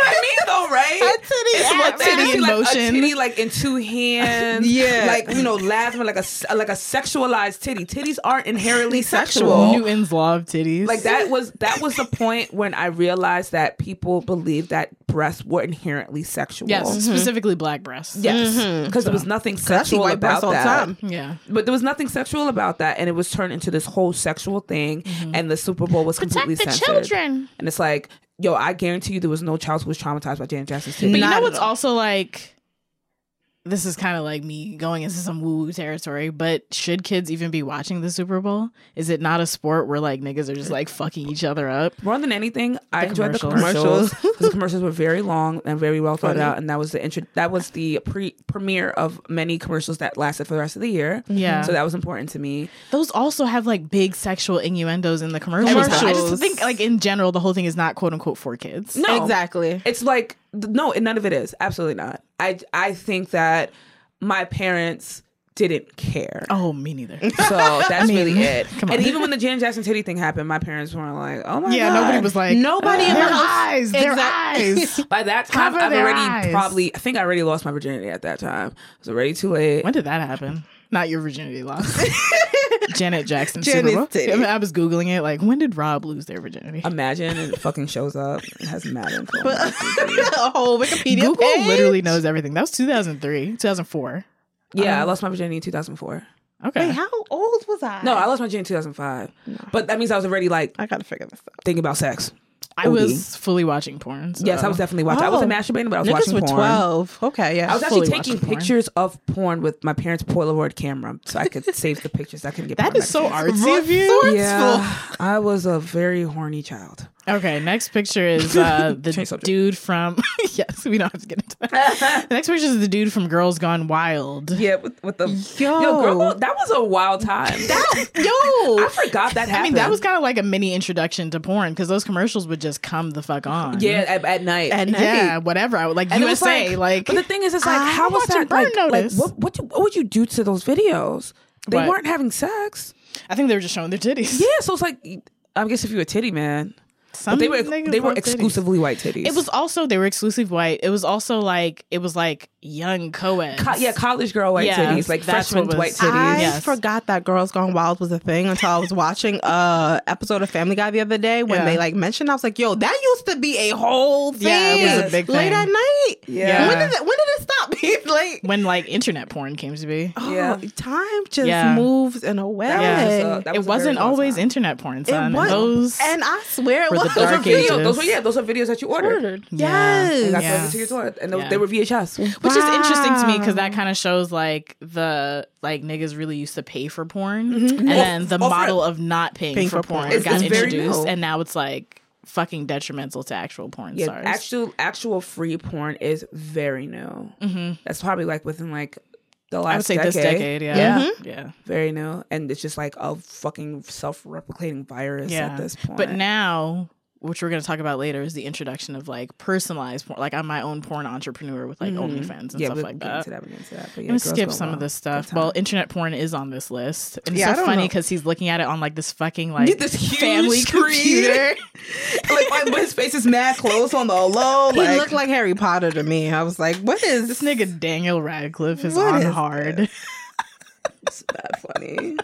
D: though, right?
A: A titty
D: It's
A: ass.
D: what
C: Titty in
D: like,
C: motion.
D: A titty like in two hands.
A: Yeah.
D: like you know, laughing like a like a sexualized titty. Titties aren't inherently
A: Sexual.
D: sexual.
C: Newton's law of titties.
D: Like that was that was the point when I realized that people believed that breasts were inherently sexual.
C: Yes, specifically black breasts.
D: Yes, because there was nothing
A: I see
D: sexual
A: white
D: about
A: breasts all the
D: that.
A: time.
C: Yeah.
D: But there was nothing sexual about that, and it was turned into this whole sexual thing. And the Super Bowl was completely censored. And it's like, yo, I guarantee you, there was no child who was traumatized by Janet Jackson's titty.
C: But you
A: Not
C: know
A: at
C: what's
A: all.
C: also like, this is kind of like me going into some woo-woo territory, but should kids even be watching the Super Bowl? Is it not a sport where like niggas are just like fucking each other up?
D: More than anything, I enjoyed the
C: commercials.
D: commercials. Because the commercials were very long and very well thought
A: Funny.
D: out, and that was the intro. That was the pre premiere of many commercials that lasted for the rest of the year.
C: Yeah.
D: so that was important to me.
C: Those also have like big sexual innuendos in the commercials. I
A: Commercials.
C: just think like in general, the whole thing is not quote unquote for kids.
D: No,
A: Exactly.
D: It's like no, none of it is. Absolutely not. I I think that my parents didn't care.
C: Oh, me neither.
D: So that's
C: mean,
D: really it.
C: come on.
D: And even when the Janet Jackson titty thing happened, my parents weren't like, "Oh my
C: Yeah,
D: god."
C: nobody was like,
A: Nobody in
C: their
A: the house-
C: eyes, their
A: Exactly.
C: eyes.
D: By that time,
C: Cover
D: I've
C: their
D: already
C: eyes.
D: probably. I think I already lost my virginity at that time. It was already too late.
C: When did that happen? Not your virginity loss. Janet Jackson.
A: Janet's
C: Super Bowl.
A: titty.
C: I, mean, I was Googling it. Like, when did Rob lose their virginity?
D: Imagine and it fucking shows up. It has mad info.
A: A whole Wikipedia
C: Google
A: page.
C: literally knows everything. That was two thousand three, two thousand four.
D: Yeah, I lost my virginity in two thousand four.
C: Okay.
A: Wait, how old was I?
D: No, I lost my virginity in two thousand five. But that means I was already like
A: I gotta figure this out.
D: thinking about sex.
C: I
D: O D.
C: was fully watching porn. So.
D: Yes, I was definitely watching. I wasn't
A: Oh.
D: masturbating, but I was
A: Niggas
D: watching
A: were
D: porn.
A: twelve. Okay, yeah.
D: I was actually
C: fully
D: taking
C: watching porn.
D: pictures of porn with my parents' Polaroid camera, so I could save the pictures. I couldn't get.
C: That
D: porn
C: is so
D: magazines.
C: artsy of you.
D: Yeah, I was a very horny child.
C: Okay, next picture is uh, the
D: Change subject.
C: dude from. Yes, we don't have to get into that. The next picture is the dude from Girls Gone Wild.
D: Yeah, with, with the
A: Yo.
D: yo girl, that was a wild time. That,
C: Yo,
D: I forgot that happened.
C: I mean, that was kind of like a mini introduction to porn because those commercials would just come the fuck on.
D: yeah at, at night.
A: At night.
C: yeah, whatever. I would like
D: And it
C: U
D: was
C: S A. Like,
D: but the thing is, it's like,
C: I'm
D: how was
C: watching
D: that?
C: Burn
D: Like, like
C: Notice.
D: what, what, you- what would you do to those videos? They
C: What?
D: weren't having sex.
C: I think they were just showing their titties.
D: Yeah, so it's like, I guess if you were a titty man,
C: Some
D: but they were
C: niggas
D: they were
C: love titties.
D: exclusively white titties.
C: It was also they were exclusive white. It was also like it was like young co-eds.
D: Co- yeah, college girl white
C: Yeah,
D: titties, like
C: that's
D: freshman
C: what was-
D: white titties.
A: I
C: Yes.
A: forgot that Girls Gone Wild was a thing until I was watching a episode of Family Guy the other day when
C: Yeah.
A: they like mentioned. I was like, "Yo, that used to be a whole thing.
C: Yeah, it was a big
A: late
C: thing.
A: at night.
D: Yeah.
A: When did it? When did it stop being late?
C: when like internet porn came to be.
A: Oh,
D: Yeah.
A: time just
C: Yeah.
A: moves in a way.
D: That
C: Yeah.
D: was just a- that
C: It
D: was a
C: wasn't
D: very long
C: always
D: time.
C: internet porn,
A: It
C: son.
A: was,
C: Those
A: and I swear it
C: were the
A: was.
D: Those were
C: dark
D: videos.
C: ages.
D: Those were yeah. Those were videos that you ordered.
A: ordered.
C: Yeah.
A: Yes.
D: And got
C: Yeah.
D: delivered to your door, and those,
C: Yeah.
D: they were V H S.
C: which is interesting to me because
A: Wow.
C: that kind of shows like the like niggas really used to pay for porn,
D: Mm-hmm.
C: and then the
D: Off- off
C: model
D: rip.
C: of not paying,
A: Paying
C: for,
A: for
C: porn
A: porn.
D: It's-
C: got
D: it's very
C: introduced,
D: new.
C: and now it's like fucking detrimental to actual porn
D: Yeah,
C: stars.
D: actual actual free porn is very new.
C: hmm
D: That's probably like within like the last
C: I would say
D: decade.
C: this decade, yeah,
D: Yeah.
C: yeah.
D: Very new, and it's just like a fucking self-replicating virus
C: Yeah.
D: at this point.
C: But now, which we're going to talk about later, is the introduction of like personalized porn. Like I'm my own porn entrepreneur with like OnlyFans and
D: Mm-hmm. yeah,
C: stuff
D: we'll
C: like
D: get
C: that.
D: into that. We'll get into that. But yeah,
C: I'm gonna
D: Girls
C: skip
D: Gone
C: some of
D: Wild.
C: this stuff.
D: Good time.
C: Well, internet porn is on this list, and
A: Yeah, I
C: it's so
A: don't
C: funny
A: know.
C: because he's looking at it on like this fucking like
D: This huge
C: family
D: screen.
C: computer.
D: like, like but his face is mad close on the low.
A: He
D: Like,
A: looked like Harry Potter to me. I was like, "What is
C: This nigga Daniel Radcliffe is
A: What
C: on
A: is
C: hard.
D: it's that funny.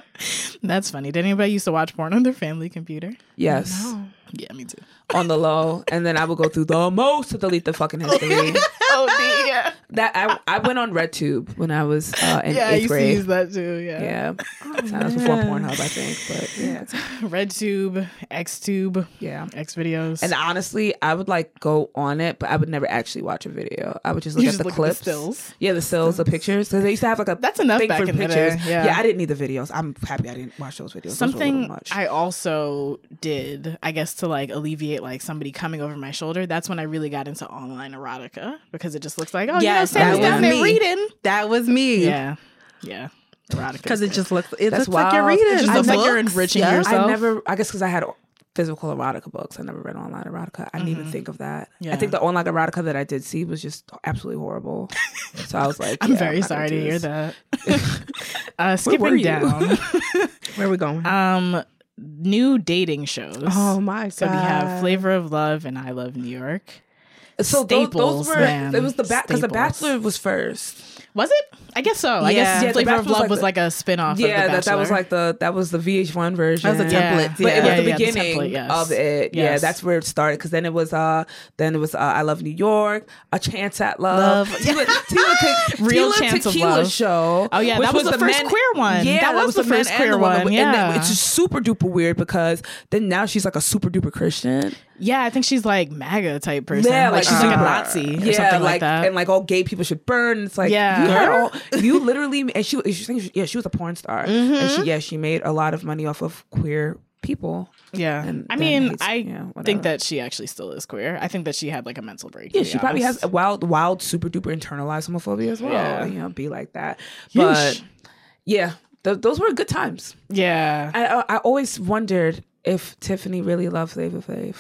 C: That's funny. Did anybody used to watch porn on their family computer?
D: Yes.
C: Yeah, me too.
D: On the low, and then I would go through the most to delete the fucking history.
C: Oh, yeah.
D: that I I went on RedTube when I was uh, in
C: Yeah, I
D: eighth
C: used to
D: grade.
C: use that too. Yeah.
D: Yeah, that was before Pornhub, I think. But yeah, it's-
C: RedTube, XTube,
D: yeah.
C: X videos.
D: And honestly, I would like go on it, but I would never actually watch a video. I would just look
C: You
D: at
C: just
D: the
C: look at the
D: clips,
C: stills?
D: Yeah, the stills, the pictures. Because they used to have like a
C: That's enough
D: thing
C: back
D: for
C: in the
D: pictures.
C: day, yeah.
D: I didn't need the videos. I'm happy I didn't watch those videos. Those were a little
C: Something
D: much.
C: I also did, I guess, to like alleviate like somebody coming over my shoulder. That's when I really got into online erotica because it just looks like, oh,
A: Yes,
C: you know, Sam's
A: that
C: down
A: was
C: there
A: me.
C: reading.
A: that was me?"
C: Yeah, yeah, erotica.
A: because it just looks. It
D: That's
A: looks like you're
D: wild.
A: reading.
C: It just
A: the
C: looks like you're
A: books.
C: enriching
A: Yeah.
C: yourself.
D: I never. I guess because I had physical erotica books. I never read online erotica. I didn't even think of that.
C: Mm-hmm. Yeah.
D: I think the online erotica that I did see was just absolutely horrible. So I was like,
C: I'm
D: yeah,
C: very
D: not gonna
C: sorry to
D: do
C: hear
D: this.
C: that. uh,
D: were
C: skipping
D: you?
C: down,
A: Where are we going?
C: um, new dating shows.
A: oh my god!
C: So we have Flavor of Love and I Love New York.
D: So those,
C: Staples,
D: those were
C: man.
D: it was the because the
C: Staples.
D: Bachelor was first.
C: Was it? I guess so. I
A: Yeah.
C: guess
A: Yeah,
D: The
C: Flavor of
D: Bachelor was
C: Love
D: like
C: was
D: the-
C: like a spin-off
D: Yeah,
C: of The
D: that, that was
C: Bachelor.
D: like the that was the V H one version.
A: That was a
C: Yeah.
A: template.
D: But it
A: yeah.
D: was
C: Yeah,
D: the
C: yeah, the
D: beginning
C: template, yes.
D: of it. Yeah,
C: Yes.
D: that's where it started. Because then it was uh, then it was uh, I Love New York, A Chance at Love,
A: Love.
D: Tila, Tila, Te-
C: Real
D: Tila
C: Chance of
D: Tequila
C: Love.
D: Show.
C: Oh, yeah,
D: which
C: that was the first
D: men-
C: queer one.
D: Yeah,
C: That was the
D: men
C: first
D: and
C: queer
D: the woman.
C: one,
D: And then
C: yeah.
D: it's just super duper weird because then now she's like a super duper Christian.
C: Yeah, I think she's like MAGA type person.
D: Yeah,
C: like,
D: like,
C: she's like a
D: uh,
C: Nazi or
D: yeah,
C: something like,
D: like
C: that.
D: and like all gay people should burn. It's like
C: Yeah.
D: you had
C: Girl.
D: all you literally and she she thinks yeah she was a porn star and she yeah she made a lot of money off of queer people.
C: yeah,
D: and
C: I
D: then
C: mean,
D: hates-
C: I
D: yeah, whatever.
C: think that she actually still is queer. I think that she had like a mental break. to
D: Yeah,
C: be
D: she probably
C: honest.
D: has a wild, wild, super duper internalized homophobia as well.
C: Yeah.
D: You know, be like that.
C: Yeesh.
D: But yeah, th- those were good times.
C: Yeah,
D: I, I I always wondered if Tiffany really loved Flavor Flav.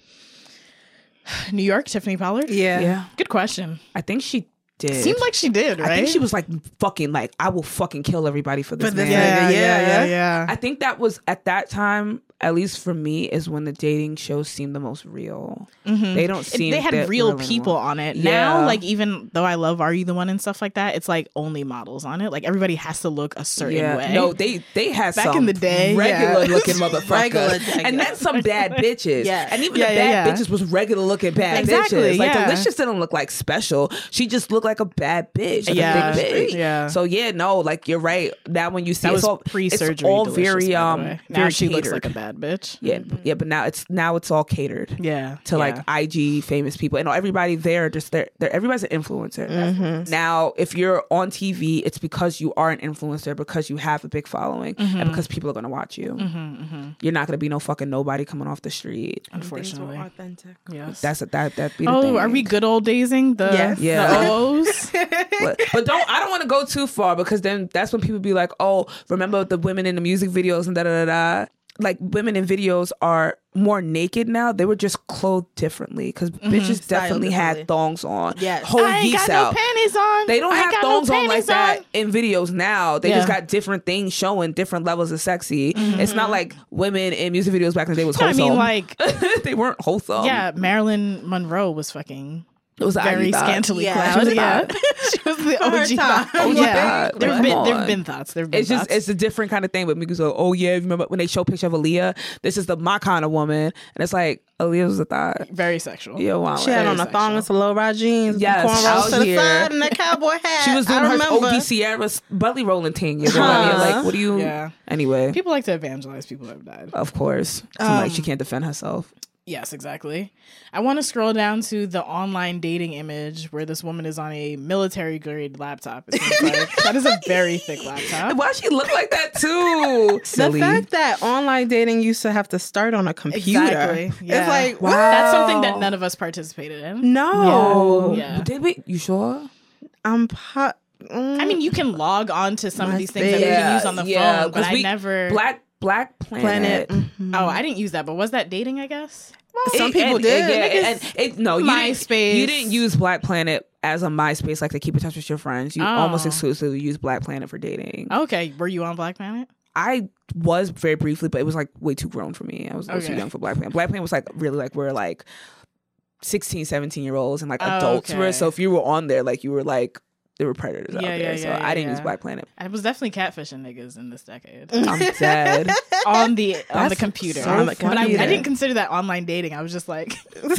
C: New York, Tiffany Pollard.
A: Yeah.
D: Yeah,
C: Good question.
D: I think she did.
C: Seemed like she did, right?
D: I think she was like fucking like I will fucking kill everybody for this
A: For this
D: man.
A: nigga. Yeah, yeah.
C: yeah.
D: I think that was at that time, at least for me, is when the dating shows seemed the most real. They don't
C: It-
D: seem
C: they had
D: that
C: real
D: anymore.
C: people on it.
D: Yeah.
C: Now, like even though I love Are You the One and stuff like that, it's like only models on it. Like everybody has to look a certain
D: Yeah,
C: way.
D: no, they they had
C: Back
D: some
C: in the day,
D: regular
C: yeah.
D: looking motherfuckers,
A: Regular,
D: and then some bad bitches.
C: Yeah.
D: and even
C: Yeah,
D: the
C: yeah,
D: bad
C: yeah.
D: bitches was regular looking bad
C: Exactly,
D: bitches. Like
C: yeah.
D: Delicious didn't look like special; she just looked like a bad bitch, like
C: Yeah,
D: a big bitch.
C: yeah.
D: So yeah, no, like you're right. Now when you see
C: that
D: it's
C: was
D: all
C: pre-surgery.
D: it's all
C: Delicious,
D: very
C: by the
D: um
C: way. Now
D: very
C: she looks
D: catered.
C: like a bad bitch.
D: Yeah, yeah, but now it's now it's all catered.
C: Yeah,
D: To like
C: yeah.
D: I G famous people and everybody there just they're, they're everybody's an influencer.
C: Mm-hmm.
D: Now if you're on T V it's because you are an influencer, because you have a big following
C: Mm-hmm.
D: and because people are going to watch you. You're not going to be no fucking nobody coming off the street.
A: Things were
C: Unfortunately,
A: authentic.
C: yes.
D: That's a, that that be the
C: Oh,
D: thing.
C: are we good old daysing the
A: Yes.
D: Yeah.
C: the O's?
D: but, but don't I don't want to go too far because then that's when people be like, oh, remember the women in the music videos and da da da da. Like women in videos are more naked now. They were just clothed differently because bitches
A: Styled
D: definitely had
A: differently.
D: thongs on.
A: Yes.
D: whole
C: I ain't
D: geese
C: got
D: out.
C: no panties on.
D: They don't
C: I ain't
D: have
C: got
D: thongs
C: no
D: on like
C: panties
D: that
C: on.
D: in videos now. They just
C: Yeah.
D: got different things showing different levels of sexy. It's not like women in music videos back in the day was
C: No, I
D: wholesome.
C: mean, like,
D: they weren't wholesome.
C: yeah, Marilyn Monroe was fucking
D: it was
C: very
D: Ivy thought.
C: scantily
A: Yeah,
C: clad.
A: she was a
C: yeah,
D: thought.
C: she was the
A: For her
C: O G.
A: time.
C: thought.
D: Oh my
C: yeah,
D: God,
C: there've
D: like,
C: been
D: come
C: there've
D: on.
C: been thoughts. There've been
D: It's just
C: thoughts.
D: it's a different kind of thing. But Mika's like, oh yeah, remember when they show a picture of Aaliyah? This is the my kind of woman, and it's like Aaliyah was a thought.
C: very sexual.
D: Yeah, wow.
A: She had
C: Very
A: on a thong
C: sexual.
A: and some low rise jeans, with
D: Yes,
A: cornrows
D: out
A: to the
D: here.
A: side, and that cowboy hat.
D: She was doing
A: I
D: her
A: remember.
D: O G Sierra's belly rolling thing. You know?
A: Huh.
D: Like, what do you?
C: Yeah.
D: Anyway,
C: People like to evangelize people who have died.
D: of course, somebody
A: Um,
D: she can't defend herself.
C: Yes, exactly. I want to scroll down to the online dating image where this woman is on a military grade laptop. It seems like that is a very thick laptop.
D: Why she look like that too?
A: The
D: Silly.
A: fact that online dating used to have to start on a computer.
C: Exactly. Yeah.
A: It's like,
D: Wow.
A: wow.
C: That's something that none of us participated in.
A: No.
C: Yeah.
D: Did we? You sure?
A: I'm po- mm,
C: I mean, you can log on to some of these things that we
A: MySpace.
C: can use on the
D: Yeah,
C: phone, but
D: 'cause
C: I
D: we-
C: never.
D: Black Black
A: Planet.
D: Planet.
A: mhm.
C: Oh, I didn't use that, but was that dating? I guess.
A: Some
D: It-
A: people
D: and-
A: did.
D: and- yeah,
A: Niggas-
D: and it, no, you
C: MySpace.
D: Didn't, you didn't use Black Planet as a MySpace like to keep in touch with your friends. You
C: Oh.
D: almost exclusively use Black Planet for dating.
C: Okay, were you on Black Planet?
D: I was very briefly, but it was like way too grown for me. I was, I was too
C: Okay.
D: young for Black Planet. Black Planet was like really like we're like sixteen, seventeen year olds and like
C: Oh,
D: adults were.
C: okay.
D: So if you were on there, like you were like there were predators out
C: Yeah,
D: there.
C: yeah,
D: so
C: yeah,
D: I didn't
C: yeah.
D: use Black Planet.
C: I was definitely catfishing niggas in this decade
D: I'm dead.
C: on the on the
D: That's
C: computer.
D: so
C: but I, I
A: funny.
C: didn't consider that online dating. I was just like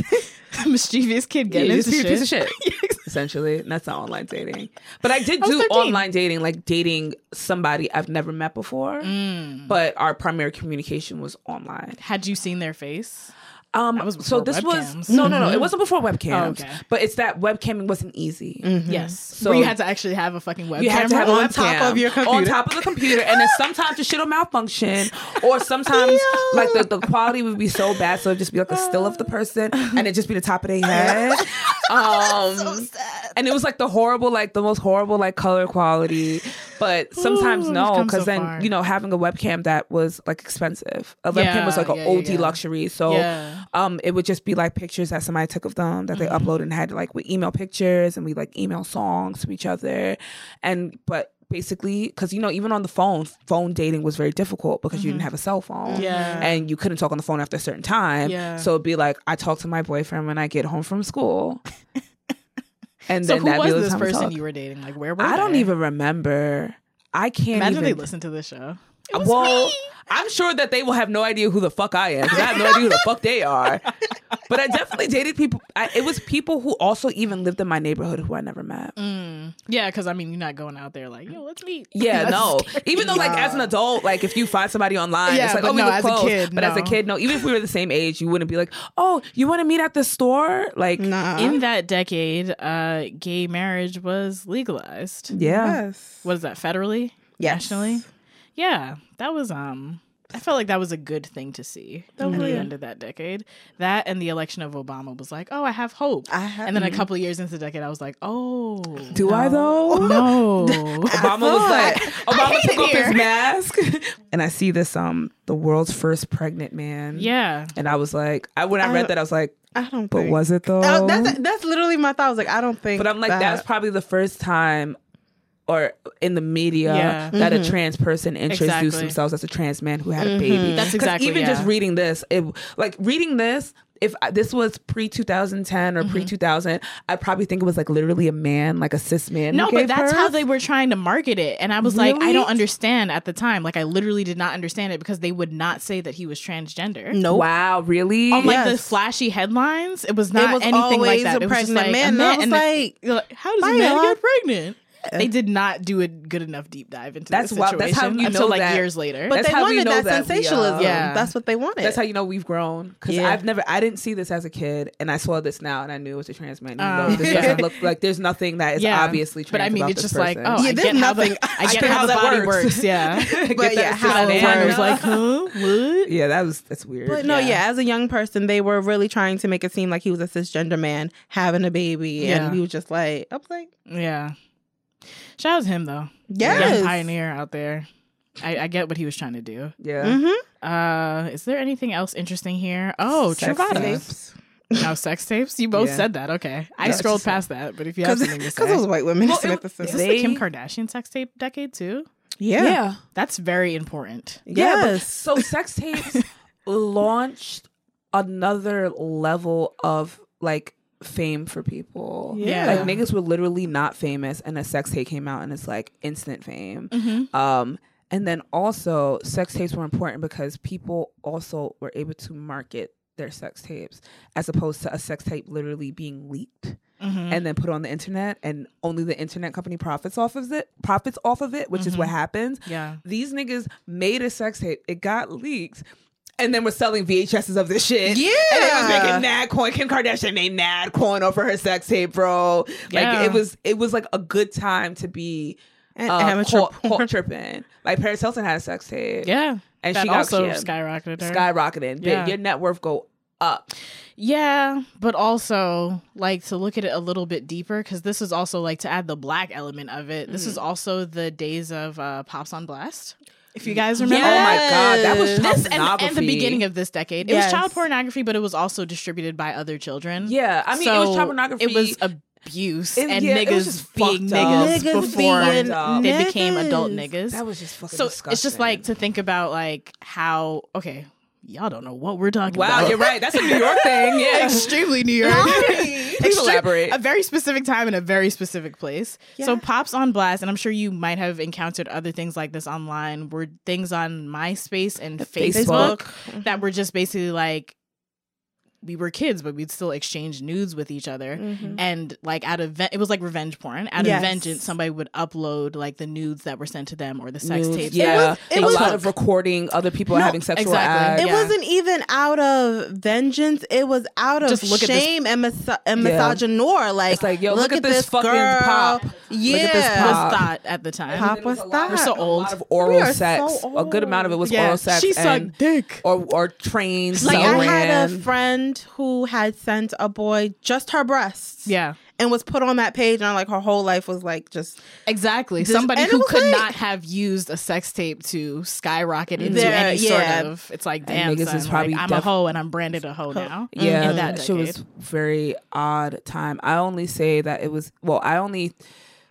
C: mischievous kid
D: Yeah,
C: getting
D: you
C: into
D: just be a
C: shit.
D: piece of shit. Essentially, and that's not online dating. But I did
C: I was
D: do
C: thirteen.
D: online dating, like dating somebody I've never met before.
C: Mm.
D: But our primary communication was online.
C: Had you seen their face?
D: Um,
C: That was
D: so
C: before
D: this
C: webcams.
D: was no, no, no. It wasn't before webcams.
C: Oh, okay.
D: But it's that webcamming wasn't easy.
C: Yes.
D: So-
C: Where you had to actually have a fucking webcam.
D: You had to have a
A: On
D: webcam
A: top of your
D: on
A: computer.
D: top of the computer, and then sometimes the shit will malfunction, or sometimes like the, the quality would be so bad, so it'd just be like a still of the person, and it'd just be the top of their head. Um, and it was like the horrible, like the most horrible, like color quality. But sometimes
C: Ooh,
D: no,
C: we've come
D: because
C: so
D: then
C: far.
D: you know having a webcam that was like expensive. A webcam
C: Yeah,
D: was like an
C: yeah,
D: O
C: yeah,
D: D
C: yeah.
D: luxury, so
C: Yeah.
D: um, it would just be like pictures that somebody took of them that they
C: Mm-hmm.
D: uploaded and had like we email pictures and we like email songs to each other, and but basically, because, you know, even on the phone, phone dating was very difficult because mm-hmm. you didn't have a cell phone.
C: Yeah.
D: And you couldn't talk on the phone after a certain time.
C: Yeah.
D: So it'd be like, I talk to my boyfriend when I get home from school. And
C: so
D: then
C: who
D: that'd
C: was
D: be the
C: this
D: time we
C: person
D: talk.
C: you were dating? Like, where were
D: I
C: they?
D: don't even remember. I can't
C: Imagine
D: even.
C: they listen to this show. It was
D: well,
C: me.
D: I'm sure that they will have no idea who the fuck I am because I have no idea who the fuck they are. But I definitely dated people. I, it was people who also even lived in my neighborhood who I never met.
C: Mm. Yeah, because I mean, you're not going out there like, yo, let's meet.
D: Yeah,
C: That's
D: no.
C: scary.
D: Even though, like, as an adult, like, if you find somebody online,
C: Yeah,
D: it's like,
C: but
D: oh, we
C: no,
D: look
C: as a
D: close.
C: kid,
D: but as a
C: no.
D: kid, no. Even if we were the same age, you wouldn't be like, oh, you want to meet at the store? Like,
A: Nah.
C: In that decade, uh, gay marriage was legalized.
D: yeah.
A: Yes.
C: What is that, federally?
A: Yes.
C: Nationally? Yeah, that was, um, I felt like that was a good thing to see
A: Oh,
C: at the
A: yeah.
C: end of that decade. That and the election of Obama was like, oh, I have hope.
A: I have-
C: and then a couple of years into the decade, I was like, oh.
D: Do
C: no.
D: I, though?
C: No.
D: Obama was like, Obama
C: hate
D: took
C: it
D: off
C: here.
D: his mask. And I see this, um, the world's first pregnant man.
C: Yeah.
D: And I was like, I when I read
A: I-
D: that, I was like,
A: I don't
D: but
A: think.
D: was it though?
A: Oh, that's that's literally my thought. I was like, I don't think.
D: But I'm like,
A: that.
D: that's probably the first time, or in the media,
C: Yeah.
D: that a trans person introduced
C: Exactly.
D: themselves as a trans man who had a baby.
C: That's
D: 'Cause
C: exactly,
D: even just
C: yeah.
D: reading this, it, like reading this. If I, this was pre twenty ten or pre two thousand, I'd probably think it was like literally a man, like a cis man.
C: No,
D: who
C: but
D: gave
C: that's
D: birth.
C: how they were trying to market it. And I was like, I
D: Really?
C: don't understand at the time. Like, I literally did not understand it because they would not say that he was transgender.
A: Nope.
D: Wow, really?
C: On like the
A: Yes.
C: flashy headlines, it was not
A: It was
C: anything like
A: always
C: that.
A: a
C: It was just
A: pregnant
C: like,
A: man.
C: a
A: And I
C: man.
A: was
C: And
A: like,
C: you're like, how does a
A: why
C: man
A: not?
C: get pregnant? They did not do a good enough deep dive into
D: That's
C: the
D: why-
C: situation
D: that's how you
C: until
D: know
C: like
D: that-
C: years later.
A: But
D: That's
A: they
D: how we
A: wanted
D: know
A: that,
D: that we, uh,
A: sensationalism.
C: Yeah.
A: That's what they wanted.
D: That's how you know we've grown. Because
C: Yeah.
D: I've never, I didn't see this as a kid, and I saw this now, and I knew it was a trans man. Even
C: Oh.
D: though this
C: Yeah.
D: doesn't look like there's nothing that is
C: yeah,
D: obviously trans.
C: but I mean,
D: about
C: it's
D: this
C: just like,
D: person.
C: oh,
A: Yeah,
C: I
A: there's
C: get how the
A: nothing-
C: I
A: I
C: get
A: get
C: how
A: how
C: the
A: that
C: body
A: works.
C: works. Yeah,
D: Get
A: But
D: that
A: yeah,
D: cis
A: how
D: man.
A: it
C: I was
A: works.
C: like, huh, what?
D: yeah, that was that's weird.
A: But no,
C: Yeah.
A: yeah. As a young person, they were really trying to make it seem like he was a cisgender man having a baby,
C: Yeah.
A: and he was just like, I was like,
C: Yeah. Shout out to him though.
A: yes,
C: Young pioneer out there. I, I get what he was trying to do.
D: yeah.
A: Mm-hmm.
C: Uh, is there anything else interesting here? Oh,
D: Sex
C: Truvada.
D: tapes.
C: No, sex tapes. You both
D: Yeah.
C: said that. Okay, I
D: That's
C: scrolled
D: just-
C: past that. But if you have
A: Because
C: something to say,
A: it was white women.
D: Well,
A: Smith
D: it-
A: and
C: is
A: Sons.
C: this
D: They-
C: the Kim Kardashian sex tape decade too?
A: yeah.
D: Yeah.
C: That's very important.
D: Yeah, but-
A: Yes.
D: so sex tapes launched another level of like fame for people.
A: Yeah.
D: Like niggas were literally not famous and a sex tape came out and it's like instant fame.
C: Mm-hmm.
D: Um and then also sex tapes were important because people also were able to market their sex tapes as opposed to a sex tape literally being leaked
C: Mm-hmm.
D: and then put on the internet and only the internet company profits off of it profits off of it, which is what happens.
C: Yeah.
D: These niggas made a sex tape. It got leaked. And then we're selling V H Ses of this shit.
A: Yeah.
D: And it was making Nad coin. Kim Kardashian made Nad coin over her sex tape, bro.
C: Yeah.
D: Like it was it was like a good time to be
A: And
D: uh,
A: amateur
D: caught,
A: porn.
D: caught tripping. Like Paris Hilton had a sex tape.
C: Yeah.
D: And
C: that
D: she got
C: also
D: yeah,
C: skyrocketed her.
D: skyrocketing.
C: Yeah.
D: Your net worth go up.
C: Yeah, but also like to look at it a little bit deeper because this is also like to add the black element of it. This is also the days of uh, Pops on Blast. If you guys remember,
D: Oh my God, that was child
C: this and,
D: pornography.
C: and the beginning of this decade. It
A: Yes.
C: was child pornography, but it was also distributed by other children.
D: Yeah. I mean, it was
C: So
D: child pornography.
C: It was abuse
D: It-
C: and
D: yeah, it was
C: niggas
D: just
C: being
D: fucked up.
C: niggas,
A: Niggas
C: before
A: being
C: they became adult
A: niggas.
C: niggas.
D: that was just fucking
C: so
D: disgusting.
C: it's just like to think about like how okay, y'all don't know what we're talking
D: wow,
C: about.
D: you're right. That's a New York thing. Yeah.
C: Extremely New York.
D: Please
C: Extre-
D: elaborate.
C: A very specific time in a very specific place. So
A: Yeah.
C: Pops on Blast, and I'm sure you might have encountered other things like this online, were things on MySpace and Facebook,
A: Facebook.
C: that were just basically like, we were kids, but we'd still exchange nudes with each other.
A: Mm-hmm.
C: And like out of, ve- it was like revenge porn. Out
A: Yes.
C: of vengeance, somebody would upload like the nudes that were sent to them or the sex
D: Nudes,
C: tapes.
D: Yeah,
A: It was- it
D: a
A: was-
D: lot of recording other people
A: No,
D: having sexual
C: exactly.
D: acts.
A: It
C: Yeah.
A: wasn't even out of vengeance. It was out of
C: Just look at this-
A: shame and, miso- and
D: Yeah.
A: misogynoir. Like,
D: It's like, yo, look at this fucking
A: girl.
D: pop.
A: Yeah.
D: Look at this
C: Was
D: pop.
C: thought at the time.
A: Pop was thought.
C: We're so
D: A
C: old.
D: lot of
A: We
D: oral
A: are
D: sex.
A: so
D: A good amount of it was
C: Yeah,
D: oral sex.
C: she
D: and,
C: sucked dick.
D: Or or trains.
A: Like, I
D: celebrating.
A: had a friend who had sent a boy just her breasts.
C: Yeah.
A: And was put on that page, and like her whole life was like just
C: Exactly.
A: Just-
C: Somebody
A: and it
C: who
A: was
C: could
A: like-
C: not have used a sex tape to skyrocket into
A: There,
C: any
A: yeah.
C: sort of. It's like,
D: And
C: damn,
D: niggas
C: son,
D: is probably
C: like, I'm a
D: def-
C: hoe and I'm branded a hoe now.
D: Yeah,
C: in that
D: that shit was
C: decade.
D: very odd time. I only say that it was well. I only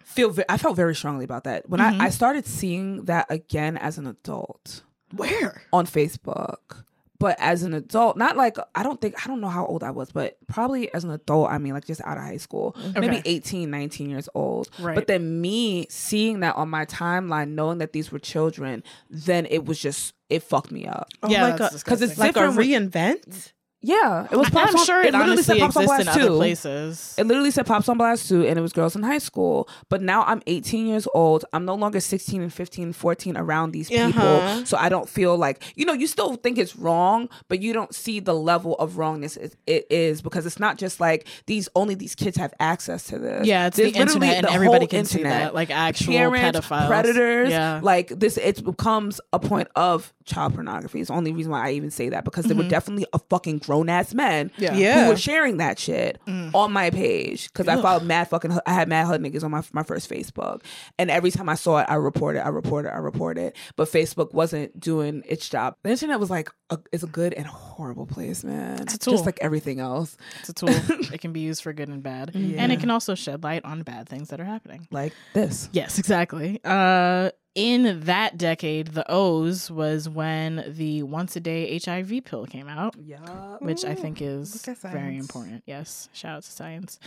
D: feel ve- I felt very strongly about that when
C: Mm-hmm.
D: I, I started seeing that again as an adult
C: Where?
D: on Facebook. But as an adult, not like, I don't think, I don't know how old I was, but probably as an adult, I mean, like just out of high school, maybe
C: Okay.
D: eighteen, nineteen years old.
C: Right.
D: But then me seeing that on my timeline, knowing that these were children, then it was just, it fucked me up.
C: Yeah,
A: like
C: that's
A: a-
D: Because it's
C: disgusting.
A: Like a
D: different with-
A: reinvent?
D: Yeah. It was Pops
C: I'm
D: on-
C: sure it,
D: literally
C: honestly
D: said Pops on
C: exists in
D: Blast
C: other
D: two.
C: places.
D: It literally said Pops on Blast two, and it was girls in high school. But now I'm eighteen years old. I'm no longer sixteen and fifteen, fourteen around these people.
A: Uh-huh.
D: So I don't feel like, you know, you still think it's wrong, but you don't see the level of wrongness it, it is, because it's not just like these, only these kids have access to this.
C: Yeah, it's
D: There's
C: the
D: literally
C: internet and
D: the
C: everybody
D: whole
C: can see
D: internet.
C: that, like actual
D: Parents,
C: pedophiles.
D: predators.
C: Yeah.
D: Like this, it becomes a point of child pornography. It's the only reason why I even say that, because there were definitely a fucking grown ass men
C: Yeah.
A: Yeah.
D: who were sharing that shit on my page, because I followed mad fucking I had mad hood niggas on my my first Facebook, and every time I saw it, I reported, I reported, I reported. But Facebook wasn't doing its job. The internet was like a, it's a good and horrible place, man.
C: It's a tool.
D: Just like everything else,
C: It's a tool. It can be used for good and bad. And it can also shed light on bad things that are happening.
D: like this.
C: Yes, exactly. Uh, in that decade, the O's was when the once a day H I V pill came out,
D: Yeah.
C: which I think is
A: look at
C: very
A: science.
C: important. Yes, shout out to science.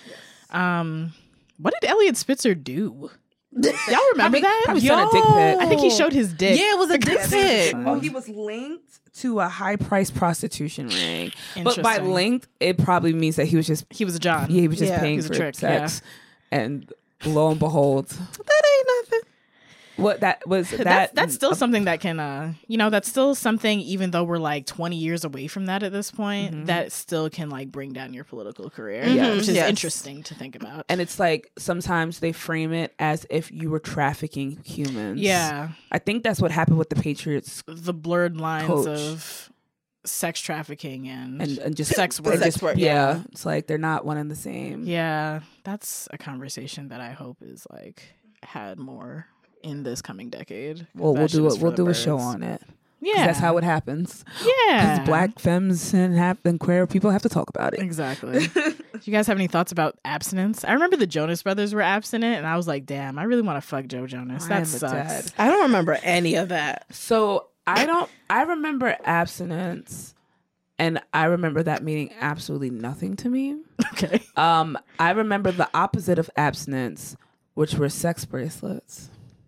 C: Um, what did Elliot Spitzer do? Y'all remember that?
D: probably sent a dick pic.
C: I think he showed his dick.
A: Yeah, it was a dick pic.
D: Oh, he was linked to a high price prostitution ring. But by
C: Interesting.
D: linked, it probably means that he was just
C: He was a John.
D: yeah, he was just
A: Yeah.
D: paying
C: He's a
D: for
C: trick,
D: sex. And lo and behold,
A: That ain't nothing.
D: what that was that
C: that's that's still something that can uh you know that's still something, even though we're like twenty years away from that at this point, that still can like bring down your political career,
D: Yes.
C: which is
A: Yes.
C: interesting to think about.
D: and it's like sometimes they frame it as if you were trafficking humans.
C: Yeah,
D: I think that's what happened with the Patriots
C: the blurred lines
D: Coach.
C: of sex trafficking and,
D: and, and just
C: sex
D: and
C: work.
D: just-
A: Sex work,
D: yeah. It's like they're not one and the same.
C: Yeah, that's a conversation that I hope is like had more in this coming decade.
D: Well,
C: That
D: we'll
C: shit
D: do
C: is
D: it.
C: for
D: We'll
C: the
D: do a
C: birds.
D: show on it. 'Cause
C: Yeah,
D: that's how it happens.
C: Yeah,
D: Because black femmes and, have, and queer people have to talk about it.
C: Exactly. Do you guys have any thoughts about abstinence? I remember the Jonas Brothers were abstinent, and I was like, "Damn, I really want to fuck Joe Jonas."
D: I
C: That
D: am
C: sucks.
D: dead.
A: I don't remember any of that.
D: So I don't. I remember abstinence, and I remember that meaning absolutely nothing to me.
C: Okay.
D: Um, I remember the opposite of abstinence, which were sex bracelets.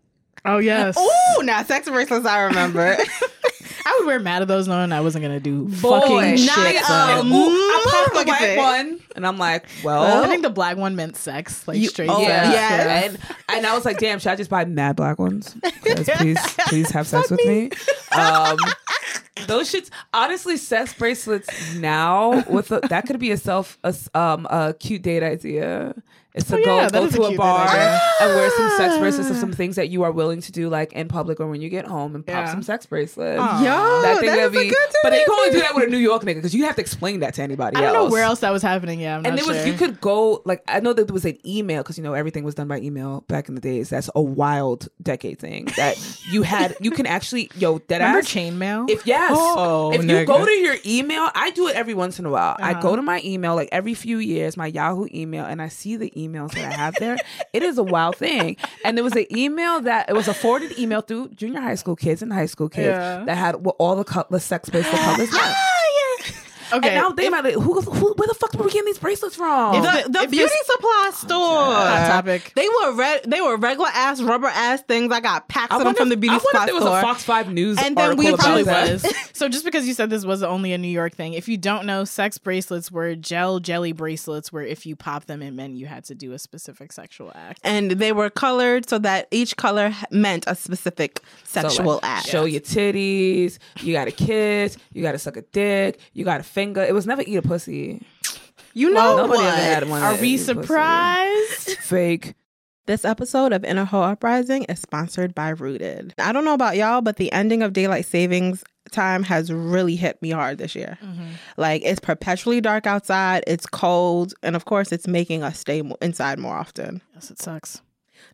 C: Oh yes.
A: Oh, now sex bracelets I remember.
C: I would wear mad of those knowing I wasn't gonna do
D: Boy,
C: fucking shit.
A: not
C: so-
A: a-
D: And, ooh, I popped the
A: Look at
D: white
A: that.
D: one, and I'm like, well,
C: I think the black one meant sex, like
A: You-
C: straight.
A: oh,
C: sex.
D: yeah,
A: yeah.
D: And and I was like, damn, should I just buy mad black ones? 'Cause please, please have sex with me. Um, those shits, honestly, sex bracelets now with a, that could be a self a, s- um a cute date idea. It's to
C: Oh,
D: go
C: yeah, that
D: go
C: is a
D: to a,
C: cute
D: bar
C: date idea.
D: and wear some sex bracelets of some things that you are willing to do, like in public or when you get home, and pop
C: Yeah.
D: some sex bracelets.
C: Aw.
A: Yo,
D: That thing
A: that
D: would
A: is a
D: be,
A: good
D: but they can only
A: idea.
D: do that with a New York nigga because you have to explain that to anybody
C: I don't
D: else.
C: know where else that was happening. Yeah, I'm
D: And
C: not
D: there was
C: sure.
D: you could go like I know that there was an email because you know everything was done by email back in the days. That's a wild decade thing that you had. You can actually yo that
C: remember
D: ass.
C: chainmail.
D: If yes,
A: Oh,
D: if you
A: nigga.
D: go to your email, I do it every once in a while. I
C: Uh-huh.
D: go to my email like every few years, my Yahoo email, and I see the emails that I have there. It is a wild thing. And there was an email that it was a forwarded email through junior high school kids and high school kids
C: Yeah.
D: that had what all the co- the sex bracelet colors. went.
C: okay.
D: And now they might like, who, who where the fuck were we getting these bracelets from?
C: If
A: The, the
C: If
A: beauty
C: this-
A: supply store.
C: Hot topic.
A: They were red. They were regular ass rubber ass things. I got packs
D: I
A: of them
D: wonder
A: from the
D: if-
A: beauty
D: I wonder
A: supply
D: if there was
A: store.
D: a Fox five News
A: And then
D: article
A: we
D: about
C: Probably
A: probably
D: that.
C: was. So just because you said this was only a New York thing, if you don't know, sex bracelets were gel jelly bracelets where if you pop them, it meant you had to do a specific sexual act.
A: and they were colored so that each color h- meant a specific
D: So,
A: sexual
D: like,
A: act.
D: Show your titties. You got to kiss. You got to suck a dick. You got to finger. It was never eat a pussy.
A: You know
D: Nobody
A: what?
D: ever had one.
C: Are
D: that
C: we
D: eat pussy.
C: surprised?
D: Fake.
A: This episode of Inner Hoe Uprising is sponsored by Rooted. I don't know about y'all, but the ending of daylight savings time has really hit me hard this year. Like, it's perpetually dark outside, it's cold, and of course, it's making us stay mo- inside more often.
C: Yes, it sucks.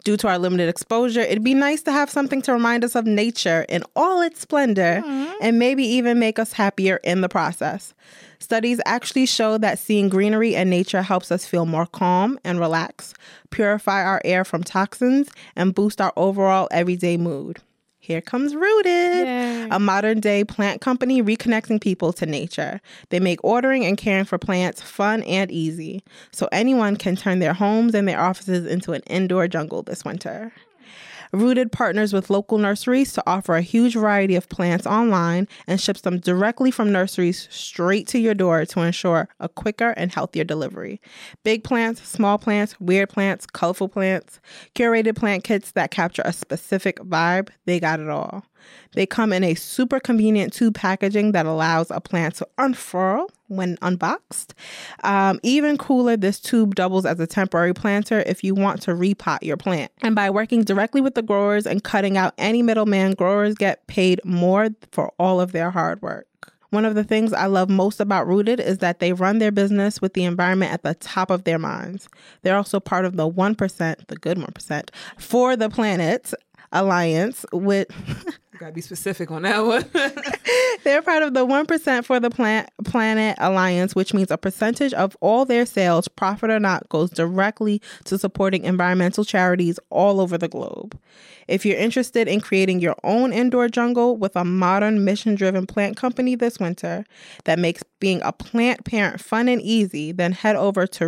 A: Due to our limited exposure, it'd be nice to have something to remind us of nature in all its splendor mm-hmm. and maybe even make us happier in the process. Studies actually show that seeing greenery and nature helps us feel more calm and relaxed, purify our air from toxins, and boost our overall everyday mood. Here comes Rooted, Yay. A modern-day plant company reconnecting people to nature. They make ordering and caring for plants fun and easy, so anyone can turn their homes and their offices into an indoor jungle this winter. Rooted partners with local nurseries to offer a huge variety of plants online and ships them directly from nurseries straight to your door to ensure a quicker and healthier delivery. Big plants, small plants, weird plants, colorful plants, curated plant kits that capture a specific vibe, they got it all. They come in a super convenient tube packaging that allows a plant to unfurl when unboxed. Um, even cooler, this tube doubles as a temporary planter if you want to repot your plant. And by working directly with the growers and cutting out any middleman, growers get paid more for all of their hard work. One of the things I love most about Rooted is that they run their business with the environment at the top of their minds. They're also part of the one percent, the good one percent, for the planet alliance with...
D: Gotta be specific on that one.
A: They're part of the one percent for the Plant Planet Alliance, which means a percentage of all their sales, profit or not, goes directly to supporting environmental charities all over the globe. If you're interested in creating your own indoor jungle with a modern mission-driven plant company this winter that makes being a plant parent fun and easy, then head over to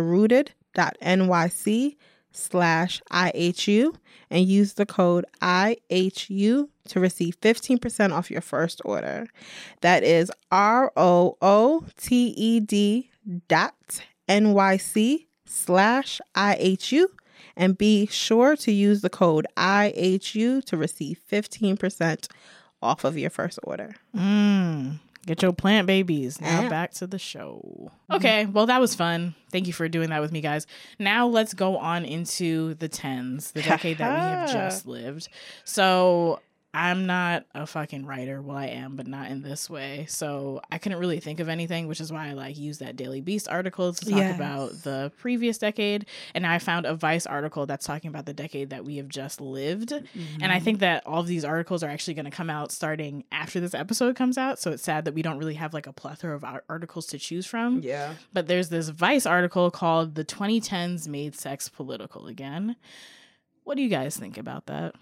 A: rooted.nyc slash IHU and use the code I H U to receive fifteen percent off your first order. That is R O O T E D dot N-Y-C slash I H U. And be sure to use the code I H U to receive fifteen percent off of your first order.
C: Mm. Get your plant babies. Now
A: yeah.
C: back to the show. Okay, well, that was fun. Thank you for doing that with me, guys. Now let's go on into the tens, the decade that we have just lived. So I'm not a fucking writer. Well, I am, but not in this way. So I couldn't really think of anything, which is why I like use that Daily Beast article to talk
A: yes.
C: about the previous decade. And now I found a Vice article that's talking about the decade that we have just lived. Mm-hmm. And I think that all of these articles are actually going to come out starting after this episode comes out. So it's sad that we don't really have like a plethora of articles to choose from.
D: Yeah.
C: But there's this Vice article called The twenty tens Made Sex Political Again. What do you guys think about that?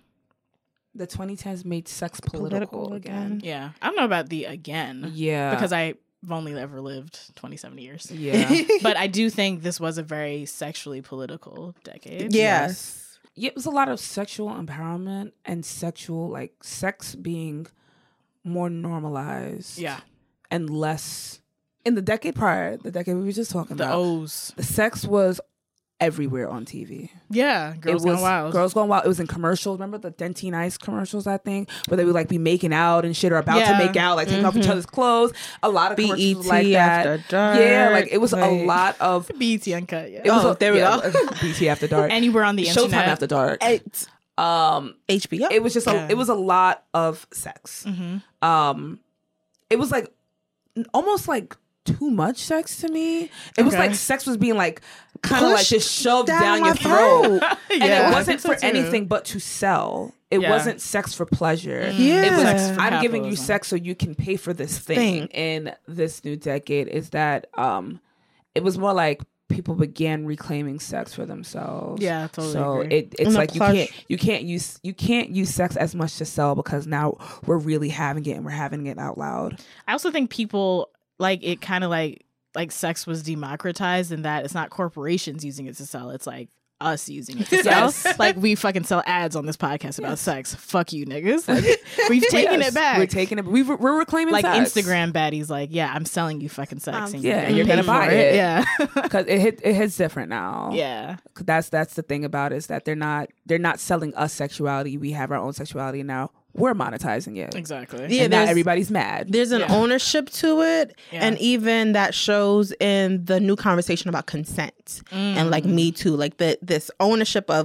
D: The twenty tens made sex political, political again.
C: Yeah. I don't know about the again.
D: Yeah.
C: Because I've only ever lived twenty-seven years.
D: Yeah.
C: But I do think this was a very sexually political decade.
A: Yes.
D: Yeah, it was a lot of sexual empowerment and sexual, like, sex being more normalized.
C: Yeah.
D: And less... In the decade prior, the decade we were just talking
C: the
D: about.
C: The O's.
D: The sex was everywhere on T V.
C: Yeah, Girls
D: it was
C: Gone Wild.
D: Girls Gone Wild. It was in commercials. Remember the Dentine Ice commercials, I think, where they would like be making out and shit or about
C: yeah.
D: to make out, like taking mm-hmm. off each other's clothes. A lot of
A: B E T
D: commercials like that.
A: After Dark.
D: Yeah, like it was
A: Wait.
D: a lot of
C: B E T Uncut. Yeah.
D: It was
A: oh,
D: a,
A: there we
D: yeah,
A: go.
D: B E T After Dark.
C: And you were on the
D: Showtime
C: internet.
D: After Dark.
A: Eight.
D: Um,
A: H B O.
D: It was just a,
C: yeah.
D: it was a lot of sex.
C: Mm-hmm.
D: Um, it was like almost like too much sex to me. It was
C: okay.
D: like sex was being like kind of like just shoved down,
A: down
D: your
A: my
D: throat.
A: throat.
D: And
C: Yeah,
D: it
C: I
D: wasn't
C: think
D: for
C: so too.
D: anything but to sell. It
C: Yeah.
D: wasn't sex for pleasure.
A: Yeah.
D: It was
A: Sex
C: for
D: I'm giving you
C: capitalism.
D: sex so you can pay for this thing.
A: Thing.
D: In this new decade is that um it was more like people began reclaiming sex for themselves.
C: Yeah, totally
D: So
C: agree.
D: it, it's
A: And the
D: like you
A: plush-
D: can't you can't use you can't use sex as much to sell because now we're really having it and we're having it out loud.
C: I also think people like it kind of like like sex was democratized in that it's not corporations using it to sell. It's like us using it to sell.
D: Yes.
C: Like we fucking sell ads on this podcast about sex. Fuck you niggas. Like we've taken
D: Yes,
C: it back.
D: We're taking it. We've, we're reclaiming
C: like
D: sex.
C: Instagram baddies. Like yeah, I'm selling you fucking sex.
A: Um,
C: and
D: yeah,
C: and you're
D: pay
C: gonna buy
D: for
C: it.
D: it.
C: Yeah,
D: because it hit it hits different now.
C: yeah.
D: That's that's the thing about it is that they're not they're not selling us sexuality. We have our own sexuality now. We're monetizing it.
C: Exactly.
A: Yeah,
D: and now
A: there's-
D: everybody's mad.
A: There's an
C: Yeah.
A: ownership to it,
C: Yeah.
A: and even that shows in the new conversation about consent and like Me Too, like the this ownership of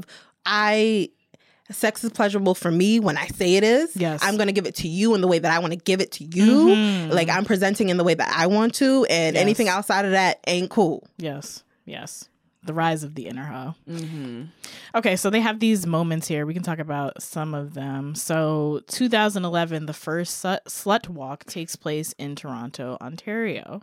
A: I sex is pleasurable for me when I say it is.
C: Yes.
A: I'm going to give it to you in the way that I want to give it to you.
C: Mhm.
A: Like I'm presenting in the way that I want to, and
C: Yes.
A: anything outside of that ain't cool.
C: Yes. Yes. the rise of the inner hoe.
D: Mm-hmm.
C: Okay, so they have these moments here. We can talk about some of them. So two thousand eleven, the first slut, slut walk takes place in Toronto, Ontario.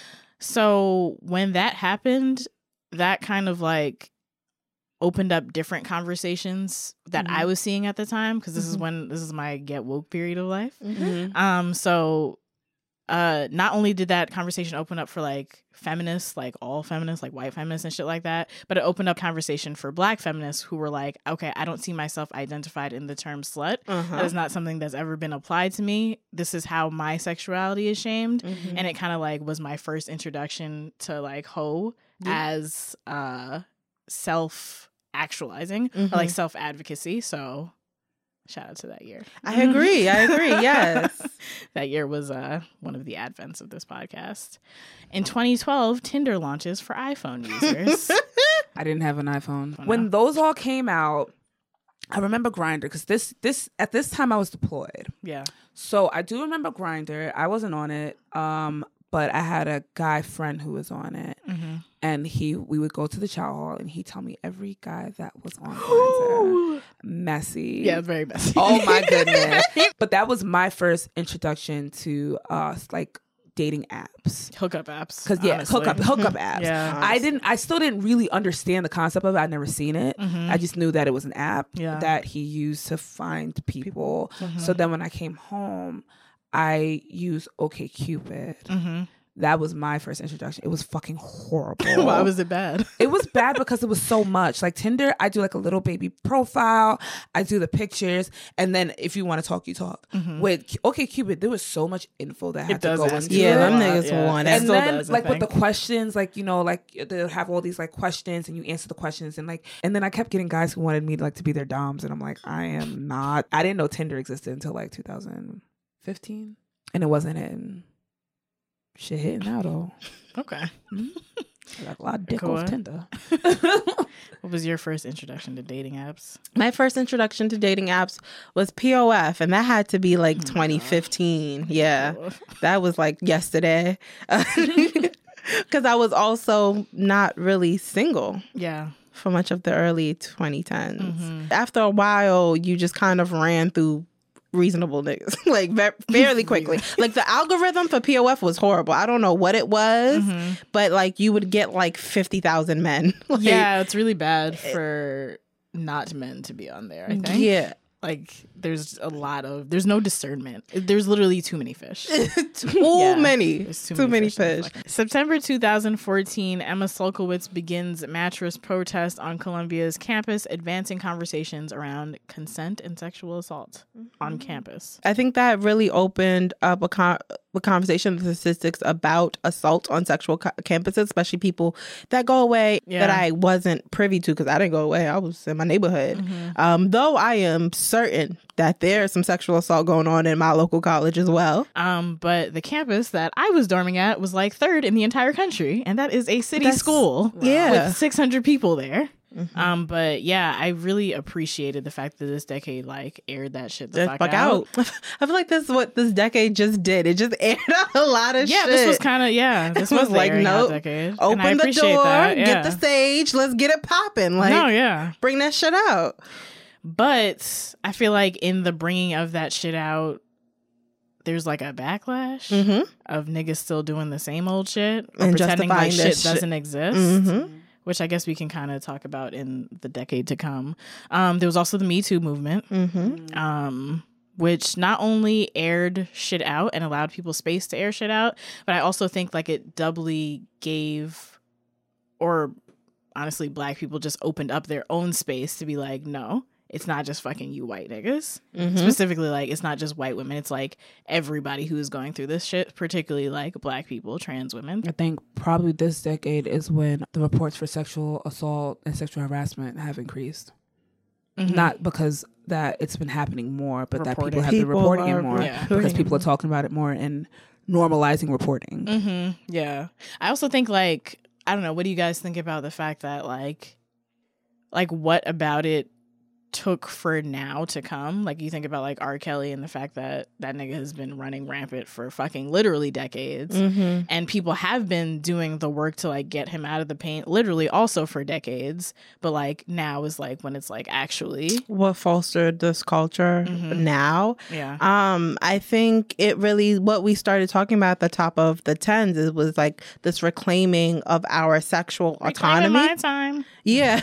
C: So when that happened, that kind of like opened up different conversations that
A: Mm-hmm.
C: I was seeing at the time, because this
A: Mhm.
C: is when this is my get woke period of life.
A: Mm-hmm.
C: Um, so uh, not only did that conversation open up for like feminists, like all feminists, like white feminists and shit like that, but it opened up conversation for black feminists who were like, okay, I don't see myself identified in the term slut.
A: Uh-huh.
C: That is not something that's ever been applied to me. This is how my sexuality is shamed.
A: Mhm.
C: And it kind of like was my first introduction to like hoe
A: Yeah.
C: as uh, self actualizing
A: Mhm.
C: or like self advocacy. So shout out to that year.
A: I agree. I agree. Yes.
C: That year was uh, one of the advents of this podcast. In twenty twelve, Tinder launches for iPhone users.
D: I didn't have an iPhone
C: Oh, no.
D: when those all came out. I remember Grindr because this this at this time I was deployed,
C: Yeah.
D: so I do remember Grindr. I wasn't on it, um, but I had a guy friend who was on it,
C: Mm-hmm.
D: and he we would go to the chow hall, and he tell me every guy that was on Grindr, messy,
C: Yeah, very messy.
D: Oh my goodness! But that was my first introduction to uh like dating apps.
C: Hookup apps.
D: Cause yeah,
C: honestly.
D: hookup hookup apps.
C: Yeah.
D: I didn't. I still didn't really understand the concept of it. I'd never seen it.
C: Mhm.
D: I just knew that it was an app
C: Yeah.
D: that he used to find people.
C: Mhm.
D: So then when I came home, I used OkCupid.
C: Mm-hmm.
D: That was my first introduction. It was fucking horrible.
C: Why was it bad?
D: It was bad because it was so much. Like Tinder, I do like a little baby profile. I do the pictures, and then if you want to talk, you talk.
C: Mhm.
D: With OkCupid, there was so much info that had
C: It
D: to
C: does
D: go
C: ask
D: into
C: you
A: Yeah,
C: a
D: it.
A: them
C: lot,
A: niggas
C: yeah.
A: want it.
C: It
D: And
C: still
D: then,
C: does, I
D: like with the
C: think.
D: questions, like you know, like they'll have all these like questions, and you answer the questions, and like, and then I kept getting guys who wanted me like to be their doms, and I'm like, I am not. I didn't know Tinder existed until like two thousand fifteen, and it wasn't hitting. Shit hitting now though.
C: Okay.
D: I got a lot of dick
C: Cool.
D: off Tinder.
C: What was your first introduction to dating apps?
A: My first introduction to dating apps was P O F, and that had to be like twenty fifteen. Yeah, that was like yesterday. Because I was also not really single
C: Yeah.
A: for much of the early twenty tens.
C: Mhm.
A: After a while, you just kind of ran through reasonable niggas like ve- fairly quickly. Like the algorithm for P O F was horrible. I don't know what it was,
C: Mhm.
A: but like you would get like fifty thousand men. Like,
C: Yeah, it's really bad for not men to be on there, I think.
A: yeah.
C: Like, there's a lot of, there's no discernment. There's literally too many fish.
A: Too
C: Yeah,
A: many.
C: There's
A: Too, many fish.
C: in the fuck- September two thousand fourteen, Emma Sulkowicz begins mattress protest on Columbia's campus, advancing conversations around consent and sexual assault on campus.
A: I think that really opened up a, con- a conversation of statistics about assault on sexual co- campuses, especially people that go away
C: Yeah.
A: that I wasn't privy to because I didn't go away. I was in my neighborhood. Um, though I am certain that there's some sexual assault going on in my local college as well.
C: Um, but the campus that I was dorming at was like third in the entire country, and that is a city
A: That's-
C: school
A: yeah.
C: with six hundred people there. Um, but yeah, I really appreciated the fact that this decade like aired that shit the
A: Just
C: fuck, out.
A: I feel like this is what this decade just did. It just aired out a lot of
C: Yeah,
A: shit.
C: this was kind of yeah. This
A: It
C: was
A: was like,
C: like airing out
A: nope.
C: decade. And I
A: Open the
C: appreciate
A: door,
C: that,
A: get
C: yeah.
A: the stage, let's get it popping. Like,
C: no, yeah.
A: bring that shit out.
C: But I feel like in the bringing of that shit out, there's like a backlash
A: Mm-hmm.
C: of niggas still doing the same old shit or
A: And
C: pretending like
A: justifying
C: shit
A: this shit.
C: doesn't exist.
A: Mm-hmm.
C: Which I guess we can kind of talk about in the decade to come. Um, there was also the Me Too movement,
A: Mm-hmm.
C: um, which not only aired shit out and allowed people space to air shit out, but I also think like it doubly gave, or honestly, black people just opened up their own space to be like, no, it's not just fucking you white niggas.
A: Mm-hmm.
C: Specifically, like, it's not just white women. It's like everybody who is going through this shit, particularly like black people, trans women.
D: I think probably this decade is when the reports for sexual assault and sexual harassment have increased.
C: Mhm.
D: Not because that it's been happening more, but that
C: Reporting.
D: people have been
A: People
D: reporting
A: are
D: it more
C: yeah.
D: because people are talking about it more and normalizing reporting.
C: Mm-hmm. Yeah. I also think like, I don't know, what do you guys think about the fact that like, like what about it took for now to come. Like you think about like R. Kelly and the fact that that nigga has been running rampant for fucking literally decades,
A: Mm-hmm.
C: and people have been doing the work to like get him out of the paint literally also for decades, but like now is like when it's like actually
A: What fostered this culture
C: Mhm.
A: now?
C: yeah
A: Um, I think it really, what we started talking about at the top of the tens, it was like this reclaiming of our sexual
C: Reclaiming
A: autonomy.
C: my time.
A: Yeah.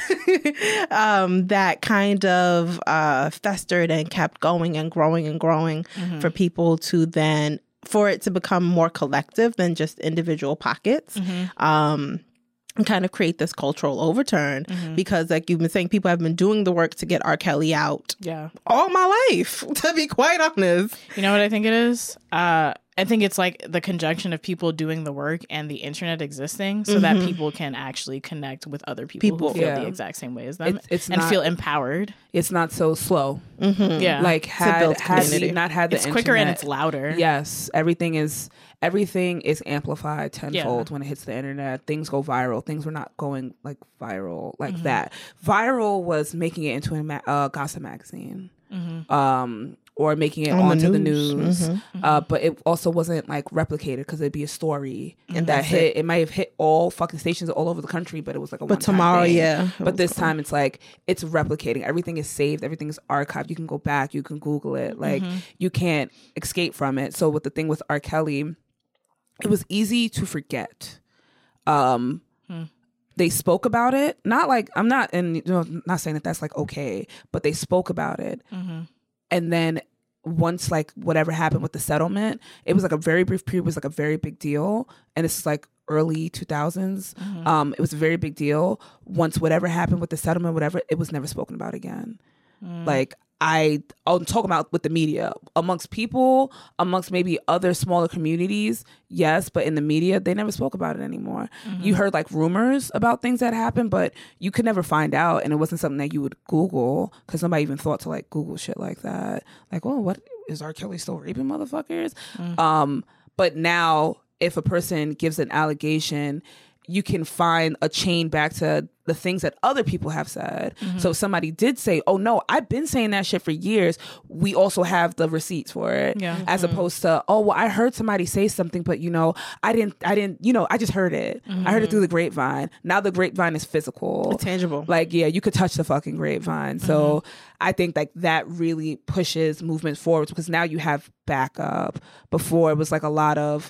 A: um, that kind of uh, festered and kept going and growing and growing
C: Mhm.
A: for people to then, for it to become more collective than just individual pockets.
C: Mhm.
A: Um, and kind of create this cultural overturn
C: Mhm.
A: because, like you've been saying, people have been doing the work to get R. Kelly out
C: Yeah.
A: all my life, to be quite honest.
C: You know what I think it is? Uh, I think it's like the conjunction of people doing the work and the internet existing so that
A: Mhm.
C: people can actually connect with other people,
A: People.
C: who feel
D: Yeah.
C: the exact same way as them
D: It's, it's
C: and
D: not,
C: feel empowered.
D: it's not so slow.
A: Mm-hmm.
C: Yeah.
D: Like had
A: build
D: had we
A: community.
D: not had the
C: It's quicker and
D: internet-
C: it's louder.
D: Yes, everything is everything is amplified tenfold when it hits the internet. Things go viral. Things were not going like viral like
C: Mhm.
D: that. Viral was making it into a ma- uh, gossip magazine,
C: Mhm.
D: um, or making it
A: On the
D: onto the
A: news.
D: news.
A: Mhm.
D: Uh, but it also wasn't like replicated because it'd be a story
A: And
D: that
A: that's
D: hit. It. might have hit all fucking stations all over the country, but it was like a
A: But
D: one-time
A: tomorrow,
D: thing.
A: yeah.
D: But this time it's like it's replicating. Everything is saved. Everything is archived. You can go back. You can Google it. Like
C: Mhm.
D: you can't escape from it. So with the thing with R. Kelly, it was easy to forget. Um,
C: Hmm.
D: They spoke about it. Not like I'm not, and you know, not saying that that's like okay, but they spoke about it.
C: Mhm.
D: And then once like whatever happened with the settlement, it was like a very brief period. It was like a very big deal, and this is like early two thousands.
C: Mhm.
D: Um, it was a very big deal. Once whatever happened with the settlement, whatever, it was never spoken about again.
C: Mm.
D: Like I, I'm talking about with the media, amongst people, amongst maybe other smaller communities, yes, but in the media, they never spoke about it anymore.
C: Mhm.
D: You heard like rumors about things that happened, but you could never find out, and it wasn't something that you would Google because nobody even thought to like Google shit like that. Like, oh, what is R. Kelly still raping motherfuckers?
C: Mm.
D: Um, but now, if a person gives an allegation, you can find a chain back to the things that other people have said.
C: Mhm.
D: So if somebody did say, oh no, I've been saying that shit for years, we also have the receipts for it.
C: Yeah.
D: As opposed to, oh well, I heard somebody say something, but you know, I didn't I didn't, you know, I just heard it. I heard it through the grapevine. Now the grapevine is physical.
A: It's tangible.
D: Like, yeah, you could touch the fucking grapevine. So I think like that really pushes movement forward because now you have backup. Before it was like a lot of,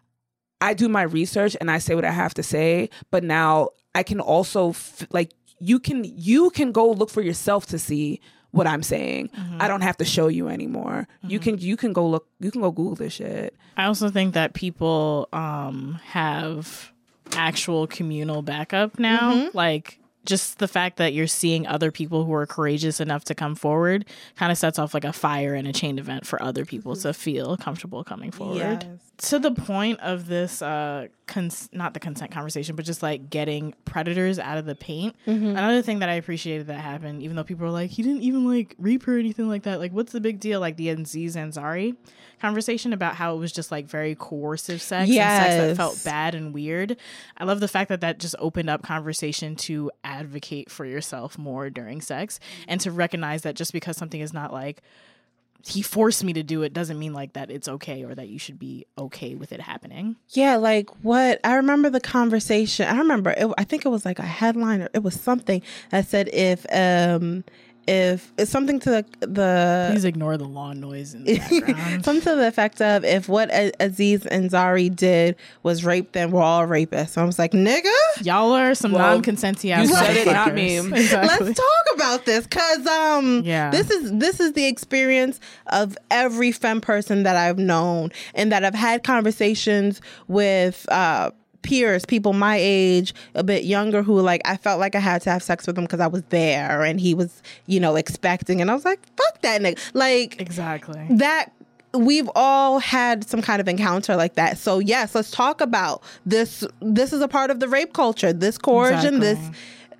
D: I do my research and I say what I have to say, but now I can also f- like you can you can go look for yourself to see what I'm saying.
C: Mhm.
D: I don't have to show you anymore. You can you can go look you can go Google this shit.
C: I also think that people um, have actual communal backup now.
A: Mhm.
C: Like, just the fact that you're seeing other people who are courageous enough to come forward kind of sets off like a fire and a chain event for other people to feel comfortable coming forward.
A: Yes.
C: To the point of this, uh, cons- not the consent conversation, but just like getting predators out of the paint.
A: Mhm.
C: Another thing that I appreciated that happened, even though people were like, he didn't even like rape her or anything like that. Like, what's the big deal? Like the Aziz Ansari conversation about how it was just like very coercive sex and sex that
A: Yes.
C: felt bad and weird. I love the fact that that just opened up conversation to advocate for yourself more during sex and to recognize that just because something is not like, he forced me to do it doesn't mean like that it's okay or that you should be okay with it happening.
A: Yeah, like what I remember the conversation. I remember it, I think it was like a headline or it was something that said if um if it's something to the, the
C: Please ignore the lawn noise in the background.
A: something to the effect of if what A- Aziz Ansari did was rape, then we're all rapists. So I was like, nigga,
C: Y'all are some
D: Well,
C: non-consenty
D: you
C: ass
D: said it, not
C: motherfuckers.
D: me.
C: Exactly.
A: let's talk about this because um
C: Yeah.
A: this is this is the experience of every femme person that I've known and that I've had conversations with uh peers, people my age, a bit younger, who like I felt like I had to have sex with him because I was there and he was, you know, expecting, and I was like, fuck that nigga. Like
C: Exactly.
A: that we've all had some kind of encounter like that. So yes, let's talk about this. This is a part of the rape culture. This coercion, this
C: Exactly.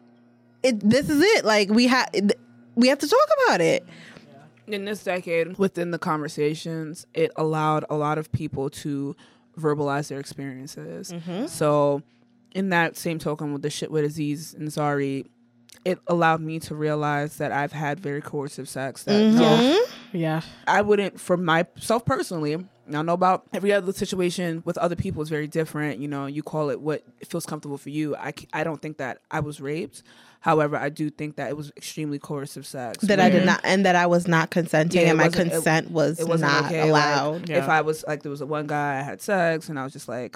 A: it this is it. Like we have we have to talk about it.
D: In this decade, within the conversations, it allowed a lot of people to verbalize their experiences. So in that same token with the shit with Aziz Ansari, it allowed me to realize that I've had very coercive sex. That
A: Mhm.
D: no,
C: Yeah.
D: I wouldn't, for myself personally, I don't know about every other situation with other people is very different. You know, you call it what feels comfortable for you. I, c- I don't think that I was raped. However, I do think that it was extremely coercive sex.
A: That I did
D: where
A: not, and that I was not consenting,
D: Yeah, it
A: and my
D: wasn't- it-
A: consent was
D: it wasn't
A: not
D: okay.
A: allowed.
D: Like,
C: Yeah.
D: if I was like, there was a one guy I had sex, and I was just like,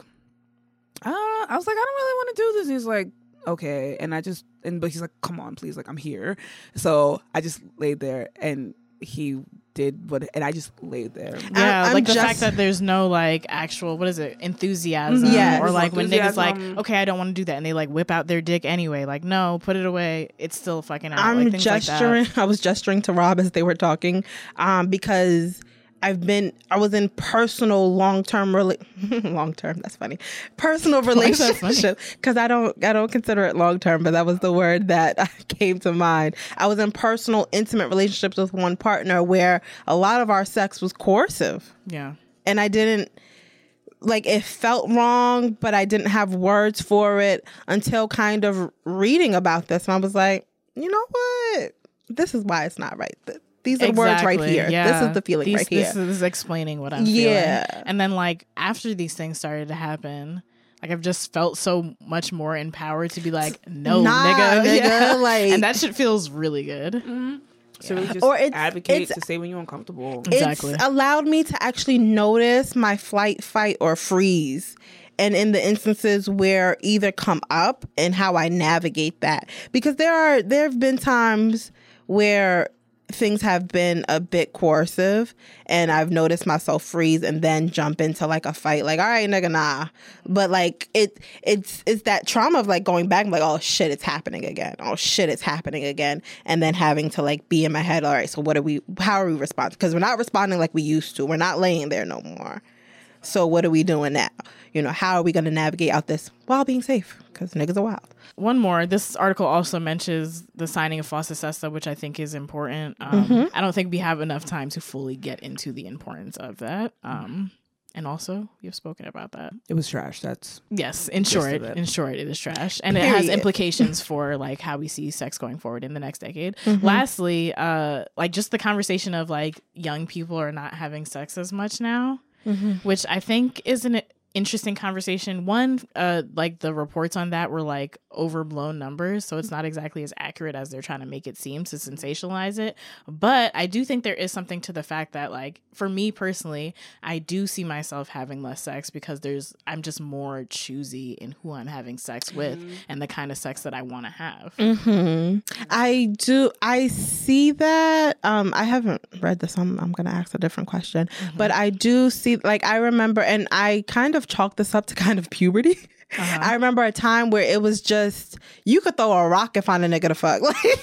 D: uh, I was like, I don't really want to do this. And he's like, okay, and I just, and but he's like, come on, please, like I'm here. So I just laid there, and he did what, and I just laid there.
C: Yeah,
A: I'm
C: like the
A: just-
C: fact that there's no like actual, what is it, enthusiasm,
A: Yes.
C: or like when niggas like,
D: Enthusiasm.
C: okay, I don't want to do that, and they like whip out their dick anyway. Like, no, put it away. It's still fucking out.
A: I'm
C: like, things like that.
A: gesturing. I was gesturing to Rob as they were talking, um, because I've been. I was in personal long term, rela- long term. That's funny. Personal
C: is that funny?
A: relationship because I don't. I don't consider it long term, but that was the word that came to mind. I was in personal, intimate relationships with one partner where a lot of our sex was coercive,
C: Yeah.
A: and I didn't. Like, it felt wrong, but I didn't have words for it until kind of reading about this, and I was like, you know what? This is why it's not right. Th- These are the words right
C: Exactly,
A: here.
C: yeah.
A: This is the feeling
C: These-
A: right here.
C: This is explaining what I'm
A: Yeah.
C: feeling. And then like after these things started to happen, like I've just felt so much more empowered to be like, no,
A: Nah,
C: nigga,
A: nigga,
C: yeah.
A: like-
C: and that shit feels really good.
D: So we just
A: Or it's-
D: advocate
A: it's-
D: to say when you're uncomfortable.
C: Exactly.
A: It's allowed me to actually notice my flight, fight, or freeze. And in the instances where either come up and how I navigate that. Because there are there have been times where things have been a bit coercive and I've noticed myself freeze and then jump into like a fight, like, all right, nigga, nah. But like it it's it's that trauma of like going back and like, oh shit, it's happening again. Oh shit, it's happening again. And then having to like be in my head, all right, so what are we how are we responding? Because we're not responding like we used to. We're not laying there no more. So what are we doing now? You know, how are we going to navigate out this while being safe? Because niggas are wild.
C: One more. This article also mentions the signing of Fossa Sesta, which I think is important. Um,
A: Mm-hmm.
C: I don't think we have enough time to fully get into the importance of that. Um, and also, you've spoken about that.
D: It was trash. That's
C: Yes, in
D: Gist
C: short,
D: of it.
C: in short, it is trash, and it has
A: Period.
C: implications for like how we see sex going forward in the next decade.
A: Mm-hmm.
C: Lastly, uh, like just the conversation of like young people are not having sex as much now,
A: Mm-hmm.
C: which I think is an interesting conversation. One, uh, like the reports on that were like overblown numbers, so it's not exactly as accurate as they're trying to make it seem to sensationalize it. But I do think there is something to the fact that, like, for me personally, I do see myself having less sex because there's I'm just more choosy in who I'm having sex with and the kind of sex that I want to have.
A: Hmm. I do. I see that. Um, I haven't read this. I'm, I'm going to ask a different question. But I do see, like, I remember, and I kind of chalk this up to kind of puberty.
C: Uh-huh.
A: I remember a time where it was just, you could throw a rock and find a nigga to fuck.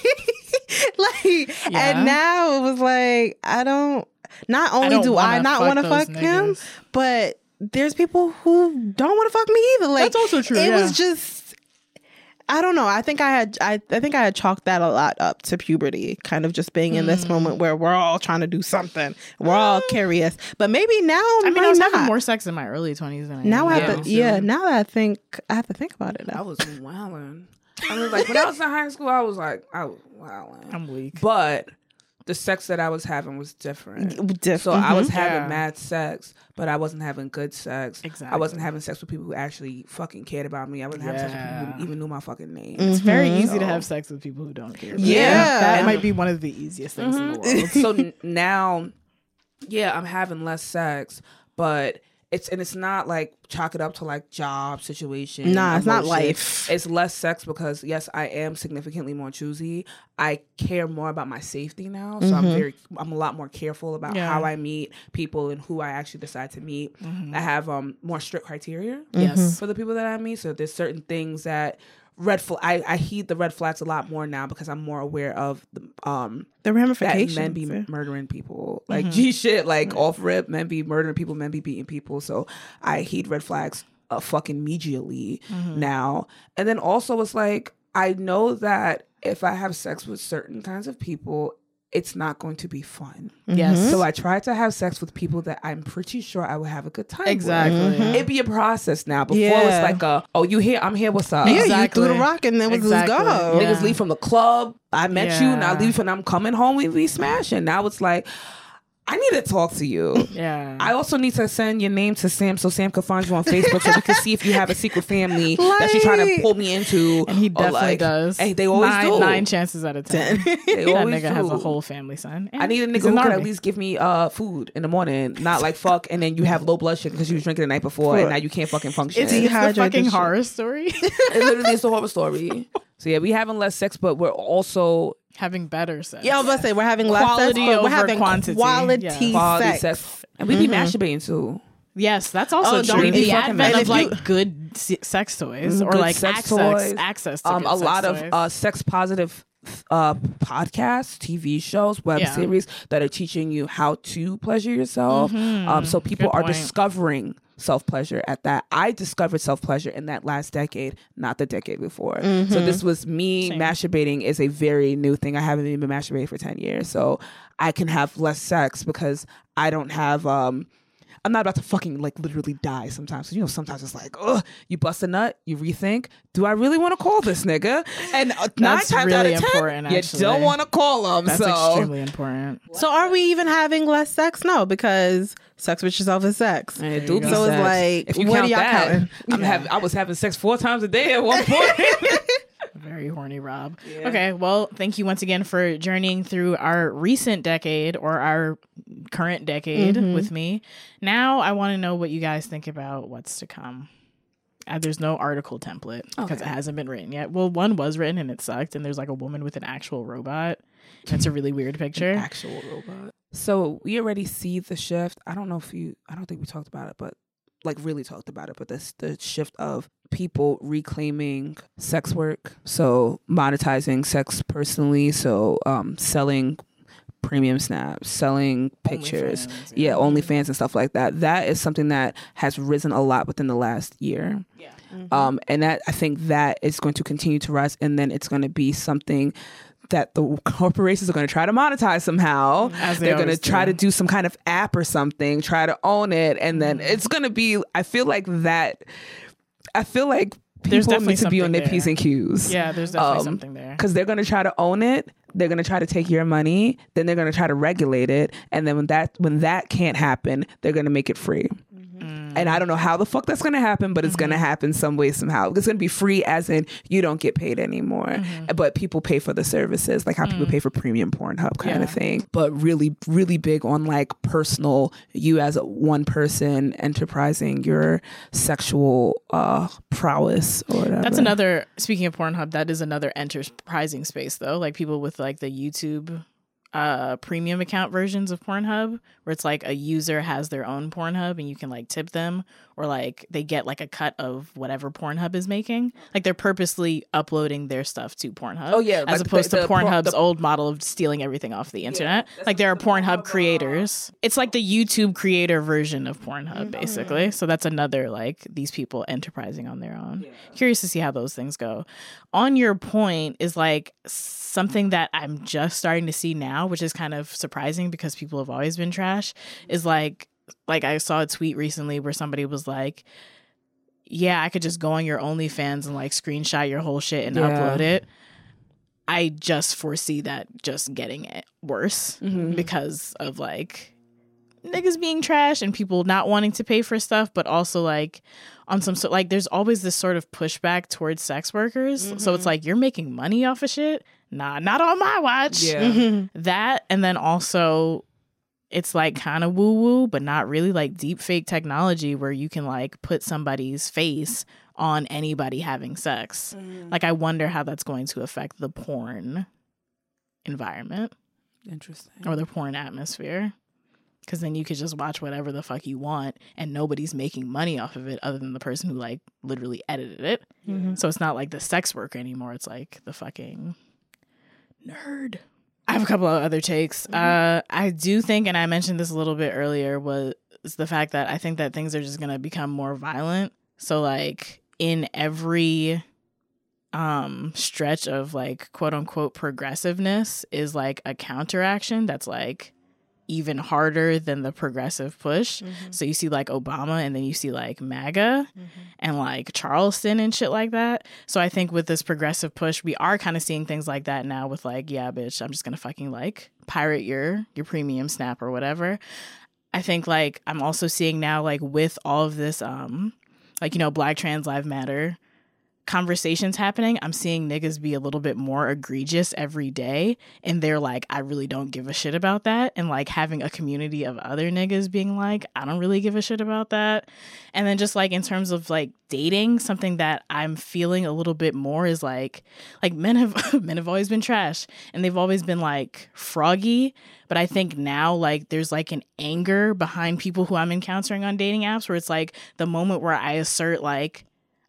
A: Like, like
C: Yeah.
A: and now it was like, I don't, not only
C: don't
A: do
C: wanna
A: I not
C: fuck
A: want to
C: those
A: fuck him,
C: niggas.
A: but there's people who don't want to fuck me either. Like,
C: That's also true,
A: It
C: yeah.
A: was just, I don't know. I think I had I, I think I had chalked that a lot up to puberty, kind of just being in
C: Hmm.
A: this moment where we're all trying to do something. We're all curious. But maybe now
C: I mean,
A: might
C: I was
A: not.
C: having more sex in my early twenties than I
A: now
C: am
A: I
C: now.
A: have to
D: Yeah.
A: yeah, now that I think I have to think about it
D: I
A: now.
D: was wilding. I mean, like when I was in high school, I was like, I was wilding.
C: I'm weak.
D: But the sex that I was having was different.
A: Diff-
D: So I was
A: mhm.
D: having
C: Yeah.
D: mad sex, but I wasn't having good sex. I
C: Exactly.
D: wasn't having sex with people who actually fucking cared about me. I wasn't having sex with people
C: Yeah.
D: who even knew my fucking name.
C: It's very
A: Mhm.
C: easy to
D: So-
C: have sex with people who don't care. about
A: Yeah.
C: you. that
D: And-
C: might be one of the easiest things in the
A: Mm-hmm.
C: world.
D: So n- now, yeah, I'm having less sex, but it's and it's not like chalk it up to like job situation.
A: Nah, it's not
D: emotion.
A: life.
D: It's less sex because yes, I am significantly more choosy. I care more about my safety now, so I'm very, I'm a lot more careful about
C: Yeah.
D: how I meet people and who I actually decide to meet. I have um more strict criteria
C: Yes.
D: for the people that I meet. So there's certain things that red flag. I, I heed the red flags a lot more now because I'm more aware of the um
A: The
D: that
A: ramifications.
D: men be
A: yeah.
D: murdering people. Like G shit, like off rip, men be murdering people, men be beating people. So I heed red flags uh, fucking immediately now. And then also it's like I know that if I have sex with certain kinds of people, it's not going to be fun.
C: Yes.
D: So I try to have sex with people that I'm pretty sure I will have a good time
C: Exactly.
D: with.
C: Mhm.
D: It'd be a process now. Before
A: Yeah.
D: it's like a, oh, you here, I'm here, what's up?
A: Yeah,
C: Exactly.
A: you threw the rock and then was let's
C: Exactly.
A: go.
C: Yeah.
D: Niggas leave from the club. I met
C: Yeah.
D: you, now leave and I'm coming home, we be smashing. Now it's like, I need to talk to you.
C: Yeah.
D: I also need to send your name to Sam so Sam can find you on Facebook so we can see if you have a secret family that you're trying to
A: Like-
D: pull me into.
C: and he
D: or
C: definitely
D: like-
C: does.
D: And they always
C: nine,
D: do.
C: Nine chances out of ten.
D: They
C: that
D: always
C: nigga has a
D: do.
C: whole family, son.
D: I need a
C: He's
D: nigga
C: in
D: who
C: the
D: could at
C: army.
D: least give me uh food in the morning, not like fuck, and then you have low blood sugar because you was drinking the night before, and now you can't fucking function.
C: It's,
D: It
C: it's the
A: Dehydrated
C: fucking
A: shit.
C: horror story.
D: literally is a horror story. So yeah, we having less sex, but we're also
C: Having better sex.
A: Yeah, I was about to say we're having less
C: Quality
A: sex, but we're
C: over
A: having
C: quantity.
A: quality
C: Yeah.
D: quality
A: sex.
D: sex, and we be masturbating too.
C: Yes, that's also
A: Oh, don't
C: true.
A: be
C: The
D: fucking
C: advent
A: mad.
C: of
A: And if
C: like good se- sex toys or
D: Good
C: like
D: sex
C: access
D: toys.
C: access to
D: Um,
C: good
D: a
C: sex
D: lot
C: toys.
D: of uh, sex positive uh podcasts, T V shows, web
C: Yeah.
D: series that are teaching you how to pleasure yourself. Um, so people
C: Good
D: are
C: point.
D: discovering self pleasure at that. I discovered self pleasure in that last decade, not the decade before. So this was me
C: Same.
D: masturbating is a very new thing. I haven't even been masturbating for ten years, so I can have less sex because I don't have um. I'm not about to fucking like literally die sometimes. You know, sometimes it's like, ugh, you bust a nut, you rethink, do I really want to call this nigga? And uh, nine
C: That's
D: times out
C: really
D: of ten,
C: important,
D: you
C: actually.
D: don't want to call him.
C: That's
D: so
C: extremely important.
A: So are we even having less sex? No, because sex with yourself is sex.
D: And it
C: There
D: do
C: you
D: be
C: go.
A: So it's
D: sex.
A: like,
D: if you
A: what
D: count
A: are y'all
D: that,
A: counting?
D: I'm having, I was having sex four times a day at one point.
C: Very horny Rob.
D: Yeah.
C: Okay, well, thank you once again for journeying through our recent decade or our current decade
A: Mm-hmm.
C: with me. Now I want to know what you guys think about what's to come. Uh, there's no article template because it
D: Okay.
C: hasn't been written yet. Well, one was written and it sucked, and there's like a woman with an actual robot. And it's a really weird picture.
D: Actual robot. So we already see the shift. I don't know if you, I don't think we talked about it, but like really talked about it, but this the shift of people reclaiming sex work. So monetizing sex personally. So um, selling premium snaps, selling pictures.
C: OnlyFans,
D: Yeah,
C: yeah.
D: OnlyFans and stuff like that. That is something that has risen a lot within the last year.
C: Yeah.
D: Um, and that I think that is going to continue to rise, and then it's going to be something that the corporations are going to try to monetize somehow.
C: As they
D: They're going to
C: always
D: try
C: do.
D: to do some kind of app or something, try to own it, and then
C: Mm.
D: it's going to be. I feel like that. I feel like
C: There's
D: people
C: definitely
D: need to be on
C: something
D: their P's
C: there.
D: and Q's.
C: Yeah, there's definitely
D: Um,
C: something there.
D: Because they're going to try to own it, they're going to try to take your money, then they're going to try to regulate it, and then when that when that can't happen, they're going to make it free. And I don't know how the fuck that's going to happen, but it's going to happen some way, somehow. It's going to be free as in you don't get paid anymore. But people pay for the services, like how people pay for premium Pornhub kind
C: Yeah.
D: of thing. But really, really big on like personal, you as a one person enterprising your sexual uh, prowess or whatever.
C: That's another, speaking of Pornhub, that is another enterprising space though. Like people with like the YouTube uh premium account versions of Pornhub, where it's like a user has their own Pornhub and you can like tip them, or like they get like a cut of whatever Pornhub is making. Like they're purposely uploading their stuff to Pornhub.
D: Oh, yeah,
C: as
D: like
C: opposed
D: the-
C: to
D: the por-
C: Pornhub's
D: the-
C: old model of stealing everything off the internet. Like there are Pornhub creators. It's like the YouTube creator version of Pornhub, basically. So that's another like these people enterprising on their own. Curious to see how those things go. On your point is like something that I'm just starting to see now, which is kind of surprising because people have always been trash, is like like I saw a tweet recently where somebody was like, yeah, I could just go on your OnlyFans and like screenshot your whole shit and
D: Yeah.
C: upload it. I just foresee that just getting it worse because of like niggas being trash and people not wanting to pay for stuff, but also like on some sort like there's always this sort of pushback towards sex workers. So it's like you're making money off of shit. Nah, not on my watch.
D: Yeah.
C: That, and then also it's like kind of woo woo, but not really, like deep fake technology where you can like put somebody's face on anybody having sex. Like I wonder how that's going to affect the porn environment
D: Interesting.
C: or the porn atmosphere. Because then you could just watch whatever the fuck you want and nobody's making money off of it other than the person who like literally edited it. So it's not like the sex worker anymore. It's like the fucking nerd. I have a couple of other takes. Uh, I do think, and I mentioned this a little bit earlier, was the fact that I think that things are just going to become more violent. So like in every um stretch of like quote unquote progressiveness is like a counteraction that's like even harder than the progressive push. Mm-hmm. So you see like Obama, and then you see like MAGA mm-hmm. and like Charleston and shit like that. So I think with this progressive push, we are kind of seeing things like that now with like, yeah, bitch, I'm just gonna fucking like pirate your your premium snap or whatever. I think like I'm also seeing now like with all of this um like, you know, Black Trans Lives Matter conversations happening, I'm seeing niggas be a little bit more egregious every day, and they're like, I really don't give a shit about that, and like having a community of other niggas being like, I don't really give a shit about that. And then just like in terms of like dating, something that I'm feeling a little bit more is like like men have men have always been trash, and they've always been like froggy, but I think now like there's like an anger behind people who I'm encountering on dating apps where it's like the moment where I assert like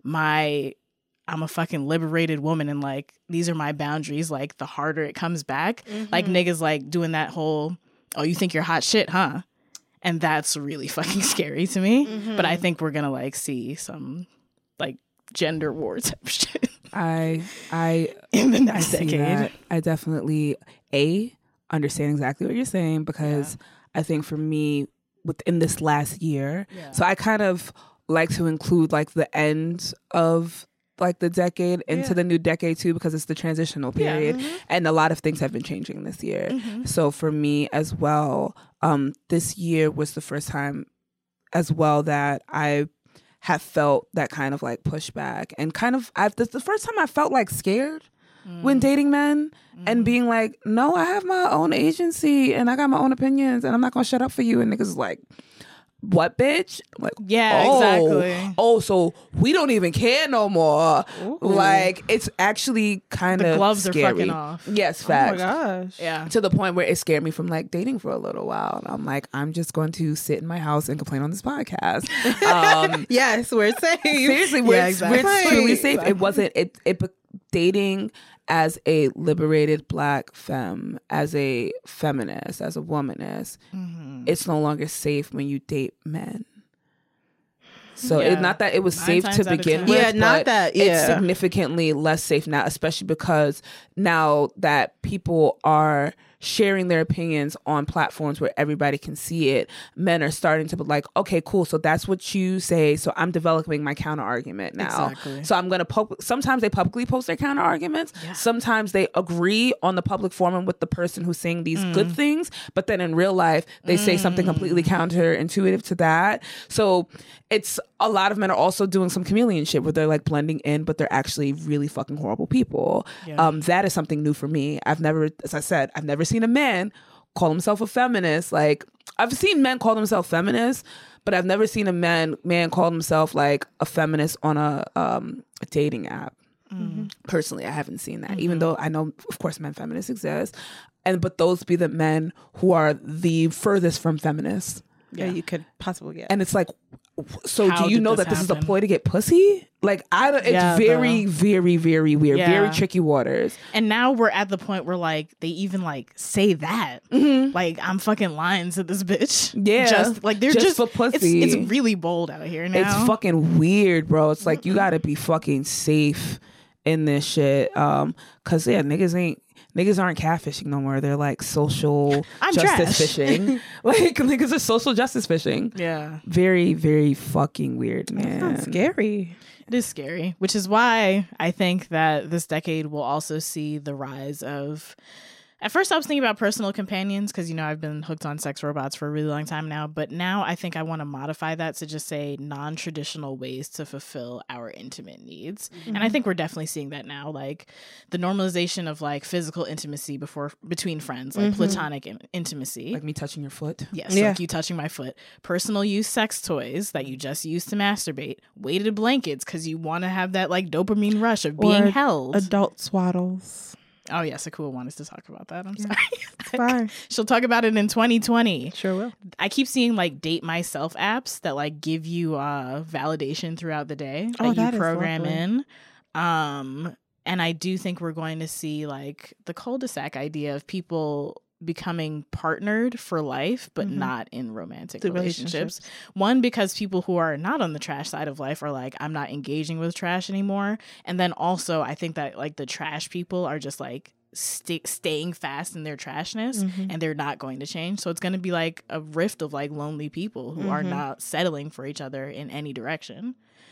C: my I'm a fucking liberated woman and like these are my boundaries, like the harder it comes back. Mm-hmm. Like niggas like doing that whole, oh, you think you're hot shit, huh? And that's really fucking scary to me. Mm-hmm. But I think we're gonna like see some like gender war type shit.
D: I I
C: in the next
D: I see
C: decade.
D: That. I definitely a understand exactly what you're saying, because yeah. I think for me within this last year, yeah. so I kind of like to include like the end of like the decade into yeah. the new decade too, because it's the transitional period. Yeah, mm-hmm. And a lot of things have been changing this year. Mm-hmm. So for me as well, um, this year was the first time as well that I have felt that kind of like pushback, and kind of I've this the first time I felt like scared mm. when dating men mm. and being like, no, I have my own agency and I got my own opinions and I'm not gonna shut up for you. And niggas is like, what, bitch? Like,
C: yeah,
D: oh,
C: exactly.
D: Oh, so we don't even care no more. Ooh. Like, it's actually kind of
C: the gloves
D: scary.
C: are fucking off.
D: Yes, facts.
A: Oh my gosh.
C: Yeah.
D: To the point where it scared me from like dating for a little while. And I'm like, I'm just going to sit in my house and complain on this podcast. Um,
A: yes, we're safe.
D: Seriously, we're,
A: yeah, exactly.
D: we're truly safe.
A: Exactly.
D: It wasn't it. It dating as a liberated Black femme, as a feminist, as a womanist, mm-hmm. it's no longer safe when you date men. So yeah. it's not that it was Nine safe to begin with,
A: yeah,
D: but
A: not that, yeah.
D: it's significantly less safe now, especially because now that people are sharing their opinions on platforms where everybody can see it, men are starting to be like, okay, cool, so that's what you say, so I'm developing my counter argument now.
C: Exactly.
D: So I'm gonna pub- sometimes they publicly post their counter arguments, yeah. sometimes they agree on the public forum with the person who's saying these mm. good things, but then in real life they mm. say something completely counterintuitive to that. So it's a lot of men are also doing some chameleon shit where they're like blending in, but they're actually really fucking horrible people. Yeah. Um, that is something new for me. I've never, as I said, I've never seen a man call himself a feminist. Like, I've seen men call themselves feminists, but I've never seen a man man call himself like a feminist on a um a dating app. Mm-hmm. Personally, I haven't seen that. Mm-hmm. Even though I know, of course, men feminists exist, and but those be the men who are the furthest from feminists.
A: Yeah, you could possibly get.
D: And it's like, so
C: How
D: do you
C: did
D: know
C: this
D: that this
C: happen?
D: is a ploy to get pussy? Like, I don't, it's
C: Yeah,
D: very,
C: bro.
D: very, very weird.
C: Yeah.
D: Very tricky waters.
C: And now we're at the point where like they even like say that mm-hmm. like I'm fucking lying to this bitch.
D: Yeah,
C: just like they're
D: just
C: just,
D: for pussy.
C: It's, it's really bold out here now.
D: It's fucking weird, bro. It's like, you gotta be fucking safe in this shit. Um, cause yeah, niggas ain't. Niggas aren't catfishing no more. They're like social
C: I'm
D: justice
C: trash.
D: fishing. Like, niggas are social justice fishing.
C: Yeah.
D: Very, very fucking weird, man.
A: That sounds scary.
C: It is scary, which is why I think that this decade will also see the rise of. At first, I was thinking about personal companions because, you know, I've been hooked on sex robots for a really long time now. But now I think I want to modify that to just say non-traditional ways to fulfill our intimate needs. Mm-hmm. And I think we're definitely seeing that now, like the normalization of like physical intimacy before between friends, like mm-hmm. platonic in- intimacy.
D: Like me touching your foot?
C: Yes,
A: yeah.
C: like you touching my foot. Personal use sex toys that you just use to masturbate. Weighted blankets because you want to have that like dopamine rush of being
A: or
C: held.
A: Adult swaddles.
C: Oh, yes, Akua wanted to talk about that. I'm
A: yeah.
C: sorry.
A: It's fine.
C: She'll talk about it in twenty twenty.
A: Sure will.
C: I keep seeing like date myself apps that like give you uh validation throughout the day that,
A: oh, that
C: you program
A: is
C: in. Um, and I do think we're going to see like the cul-de-sac idea of people becoming partnered for life, but
A: Mm-hmm.
C: not in romantic
A: The
C: relationships.
A: relationships.
C: One, because people who are not on the trash side of life are like, I'm not engaging with trash anymore. And then also, I think that like the trash people are just like st- staying fast in their trashness,
A: Mm-hmm.
C: and they're not going to change. So it's going to be like a rift of like lonely people who are
A: Mhm.
C: not settling for each other in any direction.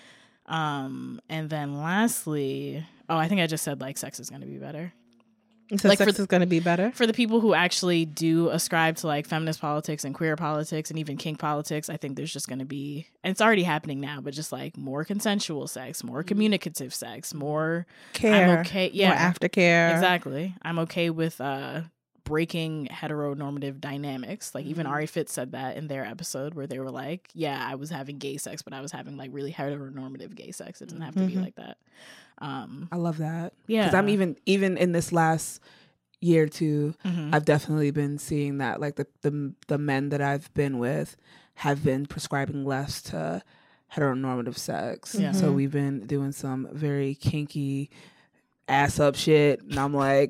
C: Um, and then lastly, oh, I think I just said like sex is going to be better.
A: So
C: Like,
A: sex
C: for-
A: is going to be better.
C: For the people who actually do ascribe to like feminist politics and queer politics and even kink politics, I think there's just going to be, and it's already happening now, but just like more consensual sex, more communicative sex, more
A: Care.
C: I'm okay. Yeah,
A: More aftercare.
C: exactly. I'm okay with uh, breaking heteronormative dynamics. Like even Ari Fitz said that in their episode where they were like, yeah, I was having gay sex, but I was having like really heteronormative gay sex. It doesn't have to be
A: Mhm.
C: like that. Um,
D: I love that.
C: yeah.
D: Because I'm even even in this last year or two,
C: Mhm.
D: I've definitely been seeing that like the, the the men that I've been with have been prescribing less to heteronormative sex.
C: Yeah.
D: So
A: Mhm.
D: we've been doing some very kinky ass up shit, and I'm like,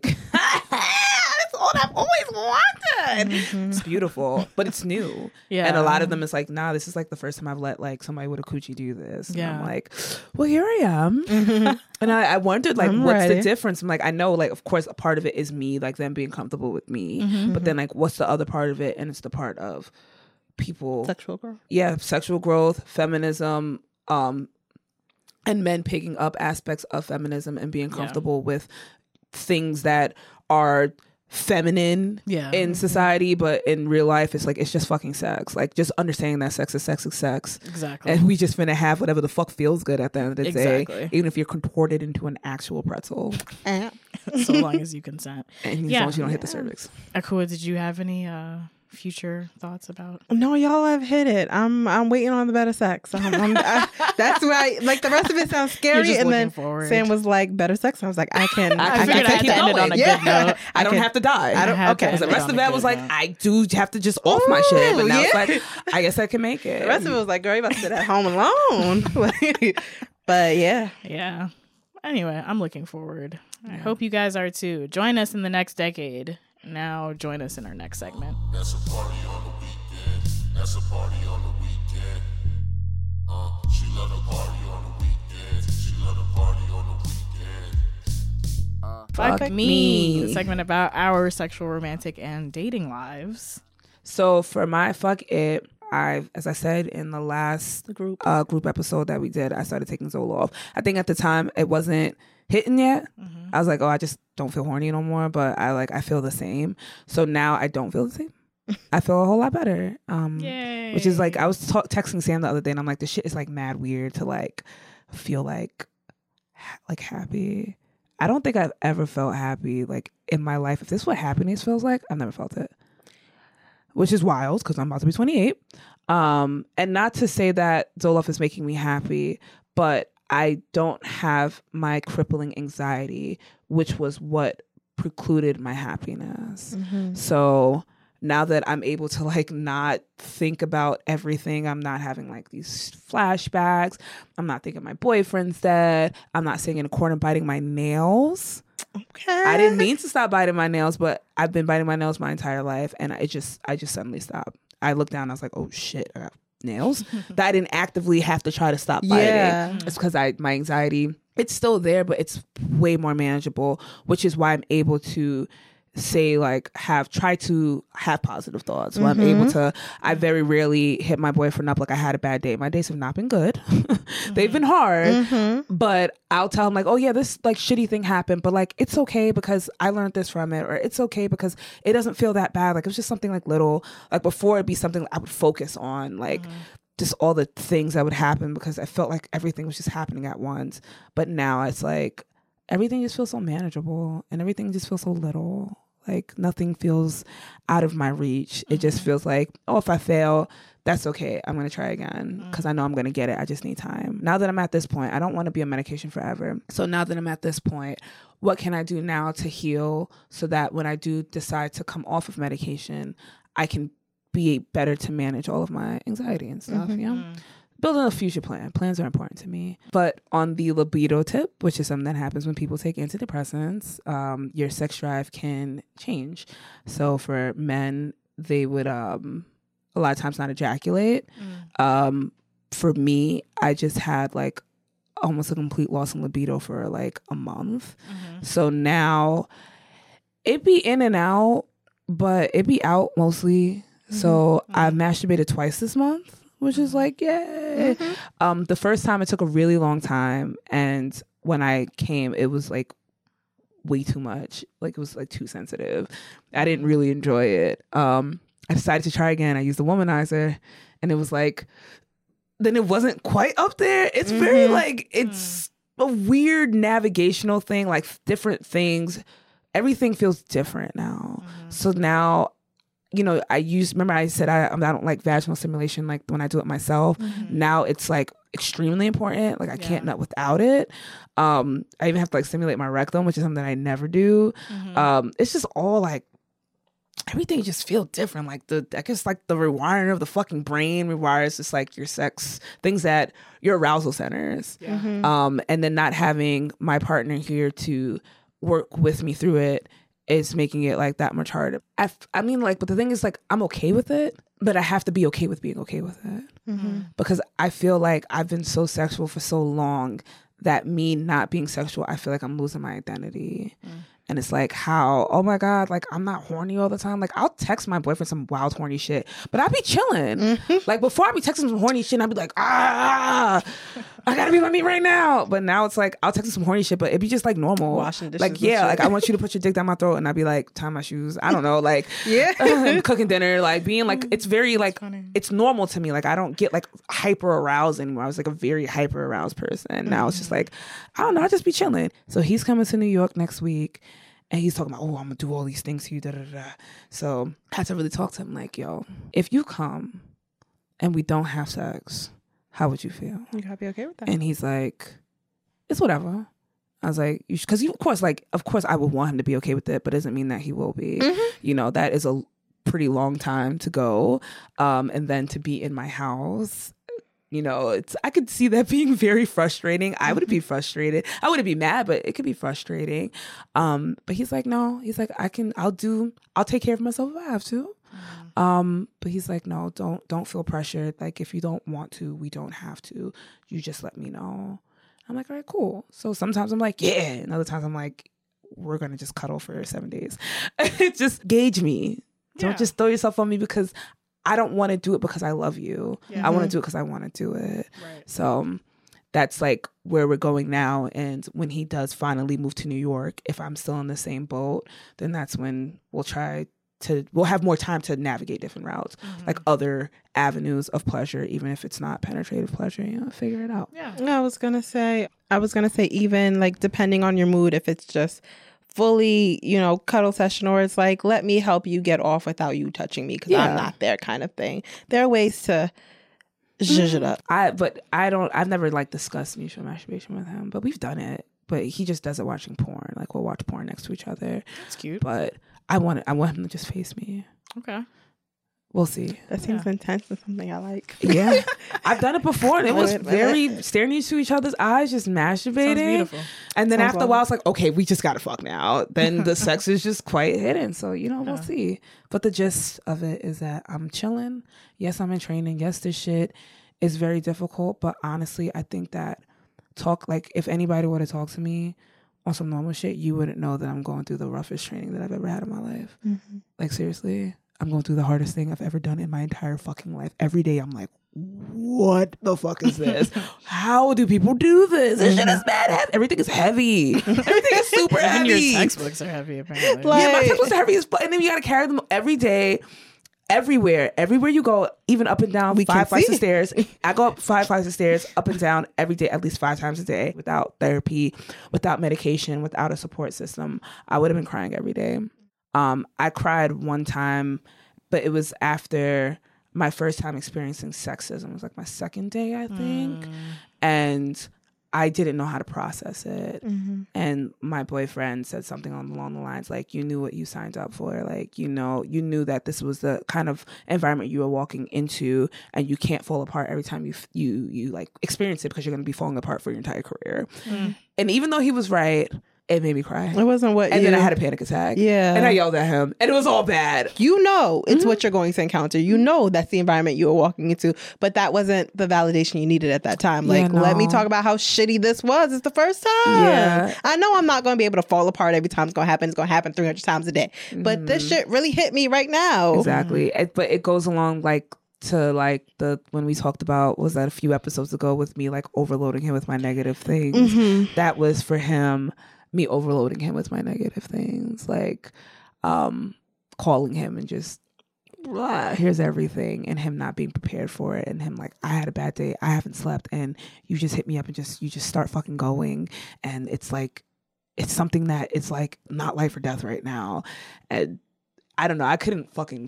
D: that's all I've always wanted.
A: Mhm.
D: It's beautiful, but it's new.
C: yeah.
D: And a lot of them is like, nah, this is like the first time I've let like somebody with a coochie do this. And
C: Yeah.
D: I'm like, well, here I am.
A: Mhm.
D: And I, I wondered, like,
A: I'm
D: what's
A: ready.
D: the difference? I'm like, I know, like, of course, a part of it is me, like, them being comfortable with me.
C: Mhm.
D: But then, like, what's the other part of it? And it's the part of people,
A: Sexual growth.
D: yeah, sexual growth, feminism, um, and men picking up aspects of feminism and being
C: Yeah.
D: comfortable with things that are feminine
C: Yeah.
D: in society, but in real life, it's like, it's just fucking sex. Like, just understanding that sex is sex is sex.
C: Exactly.
D: And we just finna have whatever the fuck feels good at the end of the
C: Exactly.
D: day, even if you're contorted into an actual pretzel,
A: Eh.
C: so long as you consent.
D: and as
C: Yeah.
D: long as you don't hit the cervix.
C: Akua, did you have any uh, future thoughts about?
A: No, y'all have hit it. I'm I'm waiting on the better sex. I'm, I'm, I, that's why, like, the rest of it sounds scary.
C: just
A: And then
C: looking forward.
A: Sam was like, better sex. I was like, I can.
D: I,
C: I
D: I,
C: figured
D: can
C: I had
D: keep
C: to end it
D: going.
C: on a
A: Yeah.
C: good note.
D: I don't
A: can-
D: have to die.
A: I don't-
C: had to
A: okay.
C: end
D: Because the
C: it
D: rest
C: on
D: of
C: a
D: that
C: good
D: was like,
C: note.
D: I do have to just off my shit. But now it's
A: yeah.
D: like, I guess I can make it.
A: The rest of it was like, girl, you about to sit at home alone. Like, but yeah.
C: Yeah. Anyway, I'm looking forward. I hope you guys are too. Join us in the next decade. Now join us in our next segment.
B: That's a party on the weekend. That's a party on the weekend. Uh, she love to party on the weekend. She love to party on the weekend.
C: Fuck,
D: Fuck
C: me.
D: me.
C: The segment about our sexual, romantic, and dating lives.
D: So for my fuck it, I, as I said in the last
A: group.
D: uh, group episode that we did, I started taking Zoloft. I think at the time it wasn't hitting yet.
C: Mm-hmm.
D: I was like, oh, I just don't feel horny no more. But I like, I feel the same. So now I don't feel the same. I feel a whole lot better. Um,
C: Yay.
D: which is like, I was ta- texting Sam the other day, and I'm like, this shit is like mad weird to like feel like ha- like happy. I don't think I've ever felt happy like in my life. If this is what happiness feels like, I've never felt it. Which is wild because I'm about to be twenty-eight. Um, and not to say that Zoloft is making me happy, but I don't have my crippling anxiety, which was what precluded my happiness.
A: Mm-hmm.
D: So now that I'm able to like not think about everything, I'm not having like these flashbacks. I'm not thinking my boyfriend's dead. I'm not sitting in a corner biting my nails.
A: Okay.
D: I didn't mean to stop biting my nails, but I've been biting my nails my entire life, and it just, I just suddenly stopped. I looked down, and I was like, oh shit, I got nails that I didn't actively have to try to stop biting.
A: Yeah.
D: It's because I, my anxiety, it's still there, but it's way more manageable, which is why I'm able to say like have try to have positive thoughts. So I'm able to, I very rarely hit my boyfriend up like I had a bad day. My days have not been good. They've been hard,
A: Mm-hmm.
D: but I'll tell him like, oh yeah, this like shitty thing happened, but like it's okay because I learned this from it, or it's okay because it doesn't feel that bad. Like it was just something like little, like before it'd be something I would focus on, like just all the things that would happen because I felt like everything was just happening at once. But now it's like everything just feels so manageable and everything just feels so little. Like nothing feels out of my reach. It just feels like, oh, if I fail, that's okay. I'm going to try again because I know I'm going to get it. I just need time. Now that I'm at this point, I don't want to be on medication forever. So now that I'm at this point, what can I do now to heal so that when I do decide to come off of medication, I can be better to manage all of my anxiety and stuff.
A: Mhm.
D: Yeah.
C: Mm.
D: building a future plan. Plans are important to me. But on the libido tip, which is something that happens when people take antidepressants, um, your sex drive can change. So for men, they would um, a lot of times not ejaculate. Mm. Um, for me, I just had like almost a complete loss in libido for like a month. Mm-hmm. So now it be in and out, but it be out mostly. Mm-hmm. So mm-hmm. I've masturbated twice this month, which is like, yay. Mm-hmm. Um, the first time it took a really long time. And when I came, it was like way too much. Like it was like too sensitive. I didn't really enjoy it. Um, I decided to try again. I used the womanizer and it was like, then it wasn't quite up there. It's mm-hmm. very like, it's mm. a weird navigational thing, like different things. Everything feels different now. Mm-hmm. So now, you know, I use, remember I said I, I don't like vaginal stimulation like when I do it myself. Mm-hmm. Now it's like extremely important. Like I yeah. can't nut without it. Um, I even have to like stimulate my rectum, which is something that I never do. Mm-hmm. Um, it's just all like, everything just feel different. Like the, I guess like the rewiring of the fucking brain rewires just like your sex, things that your arousal centers. Yeah. Mm-hmm. Um, and then not having my partner here to work with me through it is making it like that much harder. I, f- I mean, like, but the thing is, like, I'm okay with it, but I have to be okay with being okay with it. Mm-hmm. Because I feel like I've been so sexual for so long that me not being sexual, I feel like I'm losing my identity. Mm. And it's like how, oh my God, like I'm not horny all the time. Like I'll text my boyfriend some wild horny shit, but I'll be chilling. Mm-hmm. Like before I'd be texting some horny shit and I'd be like, ah, I gotta be with me right now. But now it's like, I'll text him some horny shit, but it'd be just like normal.
A: Washing dishes.
D: Like, yeah, like I want you to put your dick down my throat and I'd be like, tie my shoes. I don't know. Like,
A: yeah,
D: cooking dinner, like being like, it's very like, it's normal to me. Like I don't get like hyper aroused anymore. I was like a very hyper aroused person. Mm-hmm. Now it's just like, I don't know, I'll just be chilling. So he's coming to New York next week. And he's talking about, oh, I'm going to do all these things to you, da, da, da. So I had to really talk to him like, yo, if you come and we don't have sex, how would you feel?
A: You gotta be okay with that.
D: And he's like, it's whatever. I was like, because of course, like, of course I would want him to be okay with it, but it doesn't mean that he will be. Mm-hmm. You know, that is a pretty long time to go. Um, and then to be in my house. You know, it's I could see that being very frustrating. I would be frustrated. I wouldn't be mad, but it could be frustrating. Um, but he's like, no, he's like, I can, I'll do, I'll take care of myself if I have to. Mm. Um, but he's like, no, don't, don't feel pressured. Like if you don't want to, we don't have to. You just let me know. I'm like, all right, cool. So sometimes I'm like, yeah. And other times I'm like, we're going to just cuddle for seven days. Just gauge me. Don't yeah. just throw yourself on me because I don't want to do it because I love you. Yeah. I want to do it because I want to do it. Right. So um, that's like where we're going now. And when he does finally move to New York, if I'm still in the same boat, then that's when we'll try to, we'll have more time to navigate different routes, mm-hmm. like other avenues of pleasure, even if it's not penetrative pleasure, you know, figure it out.
A: Yeah. I was going to say, I was going to say, even like depending on your mood, if it's just fully, you know, cuddle session, or it's like, let me help you get off without you touching me because yeah. I'm not there kind of thing. There are ways to zhuzh it up.
D: I, but I don't, I've never like discussed mutual masturbation with him, but we've done it. But he just does it watching porn. Like we'll watch porn next to each other.
C: That's cute.
D: But I want it, I want him to just face me.
C: Okay.
D: We'll see.
A: That seems yeah. intense and something I like.
D: Yeah. I've done it before and it was very staring into each other's eyes, just masturbating. Sounds beautiful. And then Sounds after well. a while, it's like, okay, we just got to fuck now. Then the sex is just quite hidden. So, you know, we'll yeah. see. But the gist of it is that I'm chilling. Yes, I'm in training. Yes, this shit is very difficult. But honestly, I think that talk, like if anybody were to talk to me on some normal shit, you wouldn't know that I'm going through the roughest training that I've ever had in my life. Mm-hmm. Like seriously. I'm going through the hardest thing I've ever done in my entire fucking life. Every day I'm like, what the fuck is this? How do people do this? This shit is bad. Heavy. Everything is heavy. Everything is super heavy.
C: Even your textbooks are heavy, apparently.
D: Like, yeah, my textbooks are heavy as fuck. And then you got to carry them every day, everywhere. Everywhere you go, even up and down we five flights of stairs. I go up five flights of stairs, up and down every day, at least five times a day, without therapy, without medication, without a support system. I would have been crying every day. Um, I cried one time, but it was after my first time experiencing sexism. It was like my second day, I think. Mm. And I didn't know how to process it.
A: Mm-hmm.
D: And my boyfriend said something along the lines like, you knew what you signed up for. Like, you know, you knew that this was the kind of environment you were walking into, and you can't fall apart every time you, you, you like experience it, because you're going to be falling apart for your entire career. Mm. And even though he was right, it made me cry.
A: It wasn't what
D: And
A: you...
D: then I had a panic attack.
A: Yeah.
D: And I yelled at him. And it was all bad.
A: You know it's
D: Mm-hmm.
A: what you're going to encounter. You know that's the environment you were walking into. But that wasn't the validation you needed at that time. Like,
D: Yeah, no.
A: let me talk about how shitty this was. It's the first time.
D: Yeah.
A: I know I'm not going to be able to fall apart every time it's going to happen. It's going to happen three hundred times a day. But
D: Mm-hmm.
A: this shit really hit me right now.
D: Exactly. It, but it goes along like to like the when we talked about, was that a few episodes ago, with me like overloading him with my negative things.
A: Mm-hmm.
D: That was for him, me overloading him with my negative things, like um calling him and just blah, here's everything, and him not being prepared for it, and him like, I had a bad day, I haven't slept, and you just hit me up and just you just start fucking going, and it's like it's something that it's like not life or death right now. And I don't know, I couldn't fucking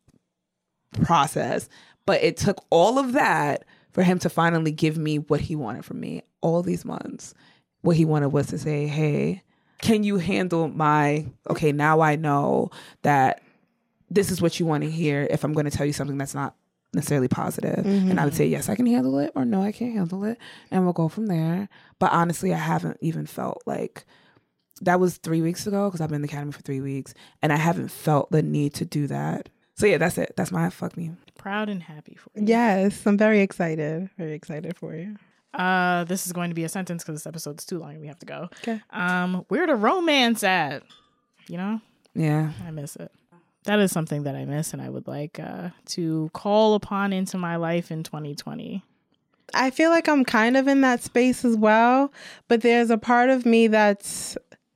D: process, but it took all of that for him to finally give me what he wanted from me all these months. What he wanted was to say, hey, can you handle my, okay, now I know that this is what you want to hear if I'm going to tell you something that's not necessarily positive. Mm-hmm. And I would say, yes, I can handle it, or no, I can't handle it. And we'll go from there. But honestly, I haven't even felt like, that was three weeks ago, because I've been in the academy for three weeks. And I haven't felt the need to do that. So yeah, that's it. That's my fuck me.
C: Proud and happy for you.
A: Yes, I'm very excited. Very excited for you.
C: Uh, this is going to be a sentence because this episode's too long and we have to go.
A: Okay.
C: Um, where the romance at? You know?
D: Yeah.
C: I miss it. That is something that I miss, and I would like uh, to call upon into my life in twenty twenty.
A: I feel like I'm kind of in that space as well, but there's a part of me that's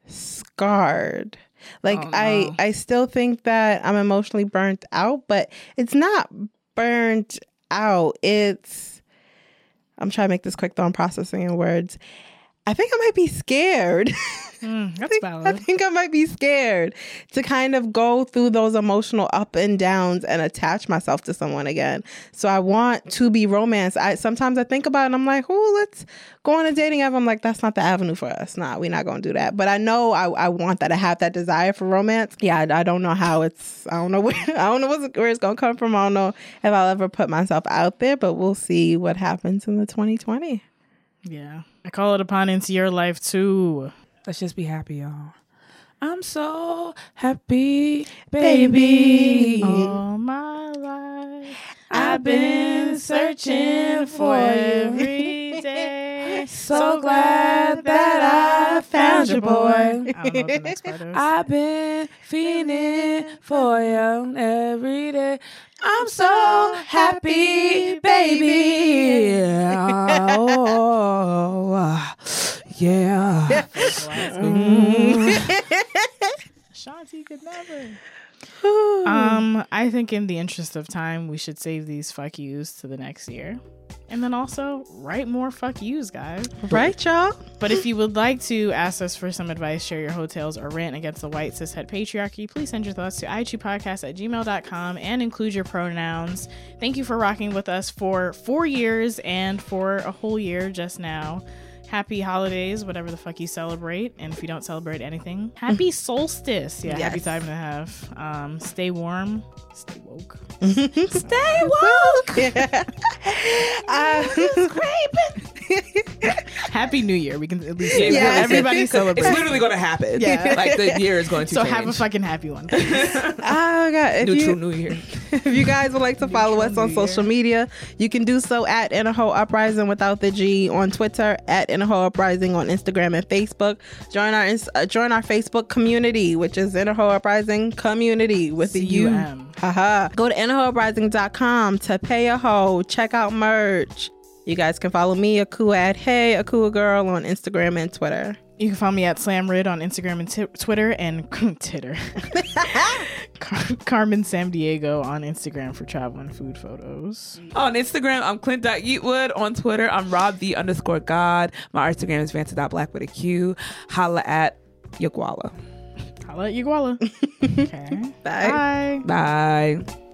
A: scarred. Like,
C: Oh, no.
A: I, I still think that I'm emotionally burnt out, but it's not burnt out. It's, I'm trying to make this quick though, I'm processing in words. I think I might be scared.
C: Mm,
A: I
C: that's
A: think,
C: valid.
A: I think I might be scared to kind of go through those emotional up and downs and attach myself to someone again. So I want to be romance. I sometimes I think about it and I'm like, oh, let's go on a dating app. I'm like, that's not the avenue for us. Nah, we're not going to do that. But I know I, I want that. I have that desire for romance. Yeah, I, I don't know how it's, I don't know where, I don't know what's, where it's going to come from. I don't know if I'll ever put myself out there, but we'll see what happens in the twenty twenty.
C: Yeah. I call it upon into your life too.
D: Let's just be happy, y'all. I'm so happy, baby.
C: All my life I've been searching for you every day. So glad that I found your boy. I don't know what the next part is.
D: I've been feeling for you every day. I'm so happy, baby. Oh, yeah.
C: Shanti could never. Um, I think in the interest of time, we should save these fuck yous to the next year. And then also write more fuck yous, guys.
A: Right, y'all?
C: But if you would like to ask us for some advice, share your hotels, or rant against the white cishet patriarchy, please send your thoughts to ichupodcast at gmail dot com and include your pronouns. Thank you for rocking with us for four years and for a whole year just now. Happy holidays, whatever the fuck you celebrate. And if you don't celebrate anything, happy solstice. Yeah,
A: Yes.
C: happy time to have. Um, stay warm. Stay woke.
A: Stay woke. Yeah. Uh,
C: Happy New Year. We can at least
D: Yeah,
C: say
A: yeah.
C: everybody
D: It's
C: celebrate.
D: literally going to happen.
A: Yeah.
D: Like the year is going to
C: So
D: change.
C: have a fucking happy one, please.
A: oh God! If
D: Neutral
A: you,
D: New Year.
A: if you guys would like to follow us on
C: New
A: social media, you can do so at Inaho Uprising without the G on Twitter, at Inaho Uprising on Instagram and Facebook. Join our ins- uh, join our Facebook community, which is Inaho Uprising Community with the U.
C: C U M.
A: Haha. Go to inaho uprising dot com to pay a hoe. Check out merch. You guys can follow me, Akua, at Hey Akua Girl on Instagram and Twitter.
C: You can follow me at SlamRid on Instagram and t- Twitter and Titter. Car- Carmen Sam Diego on Instagram for travel and food photos.
D: On Instagram, I'm Clint.Yeatwood. On Twitter, I'm Rob the underscore God. My Instagram is Vanta dot Black with a Q. Holla at Yaguala.
C: Holla at Iguala. Okay.
A: Bye.
C: Bye.
D: Bye.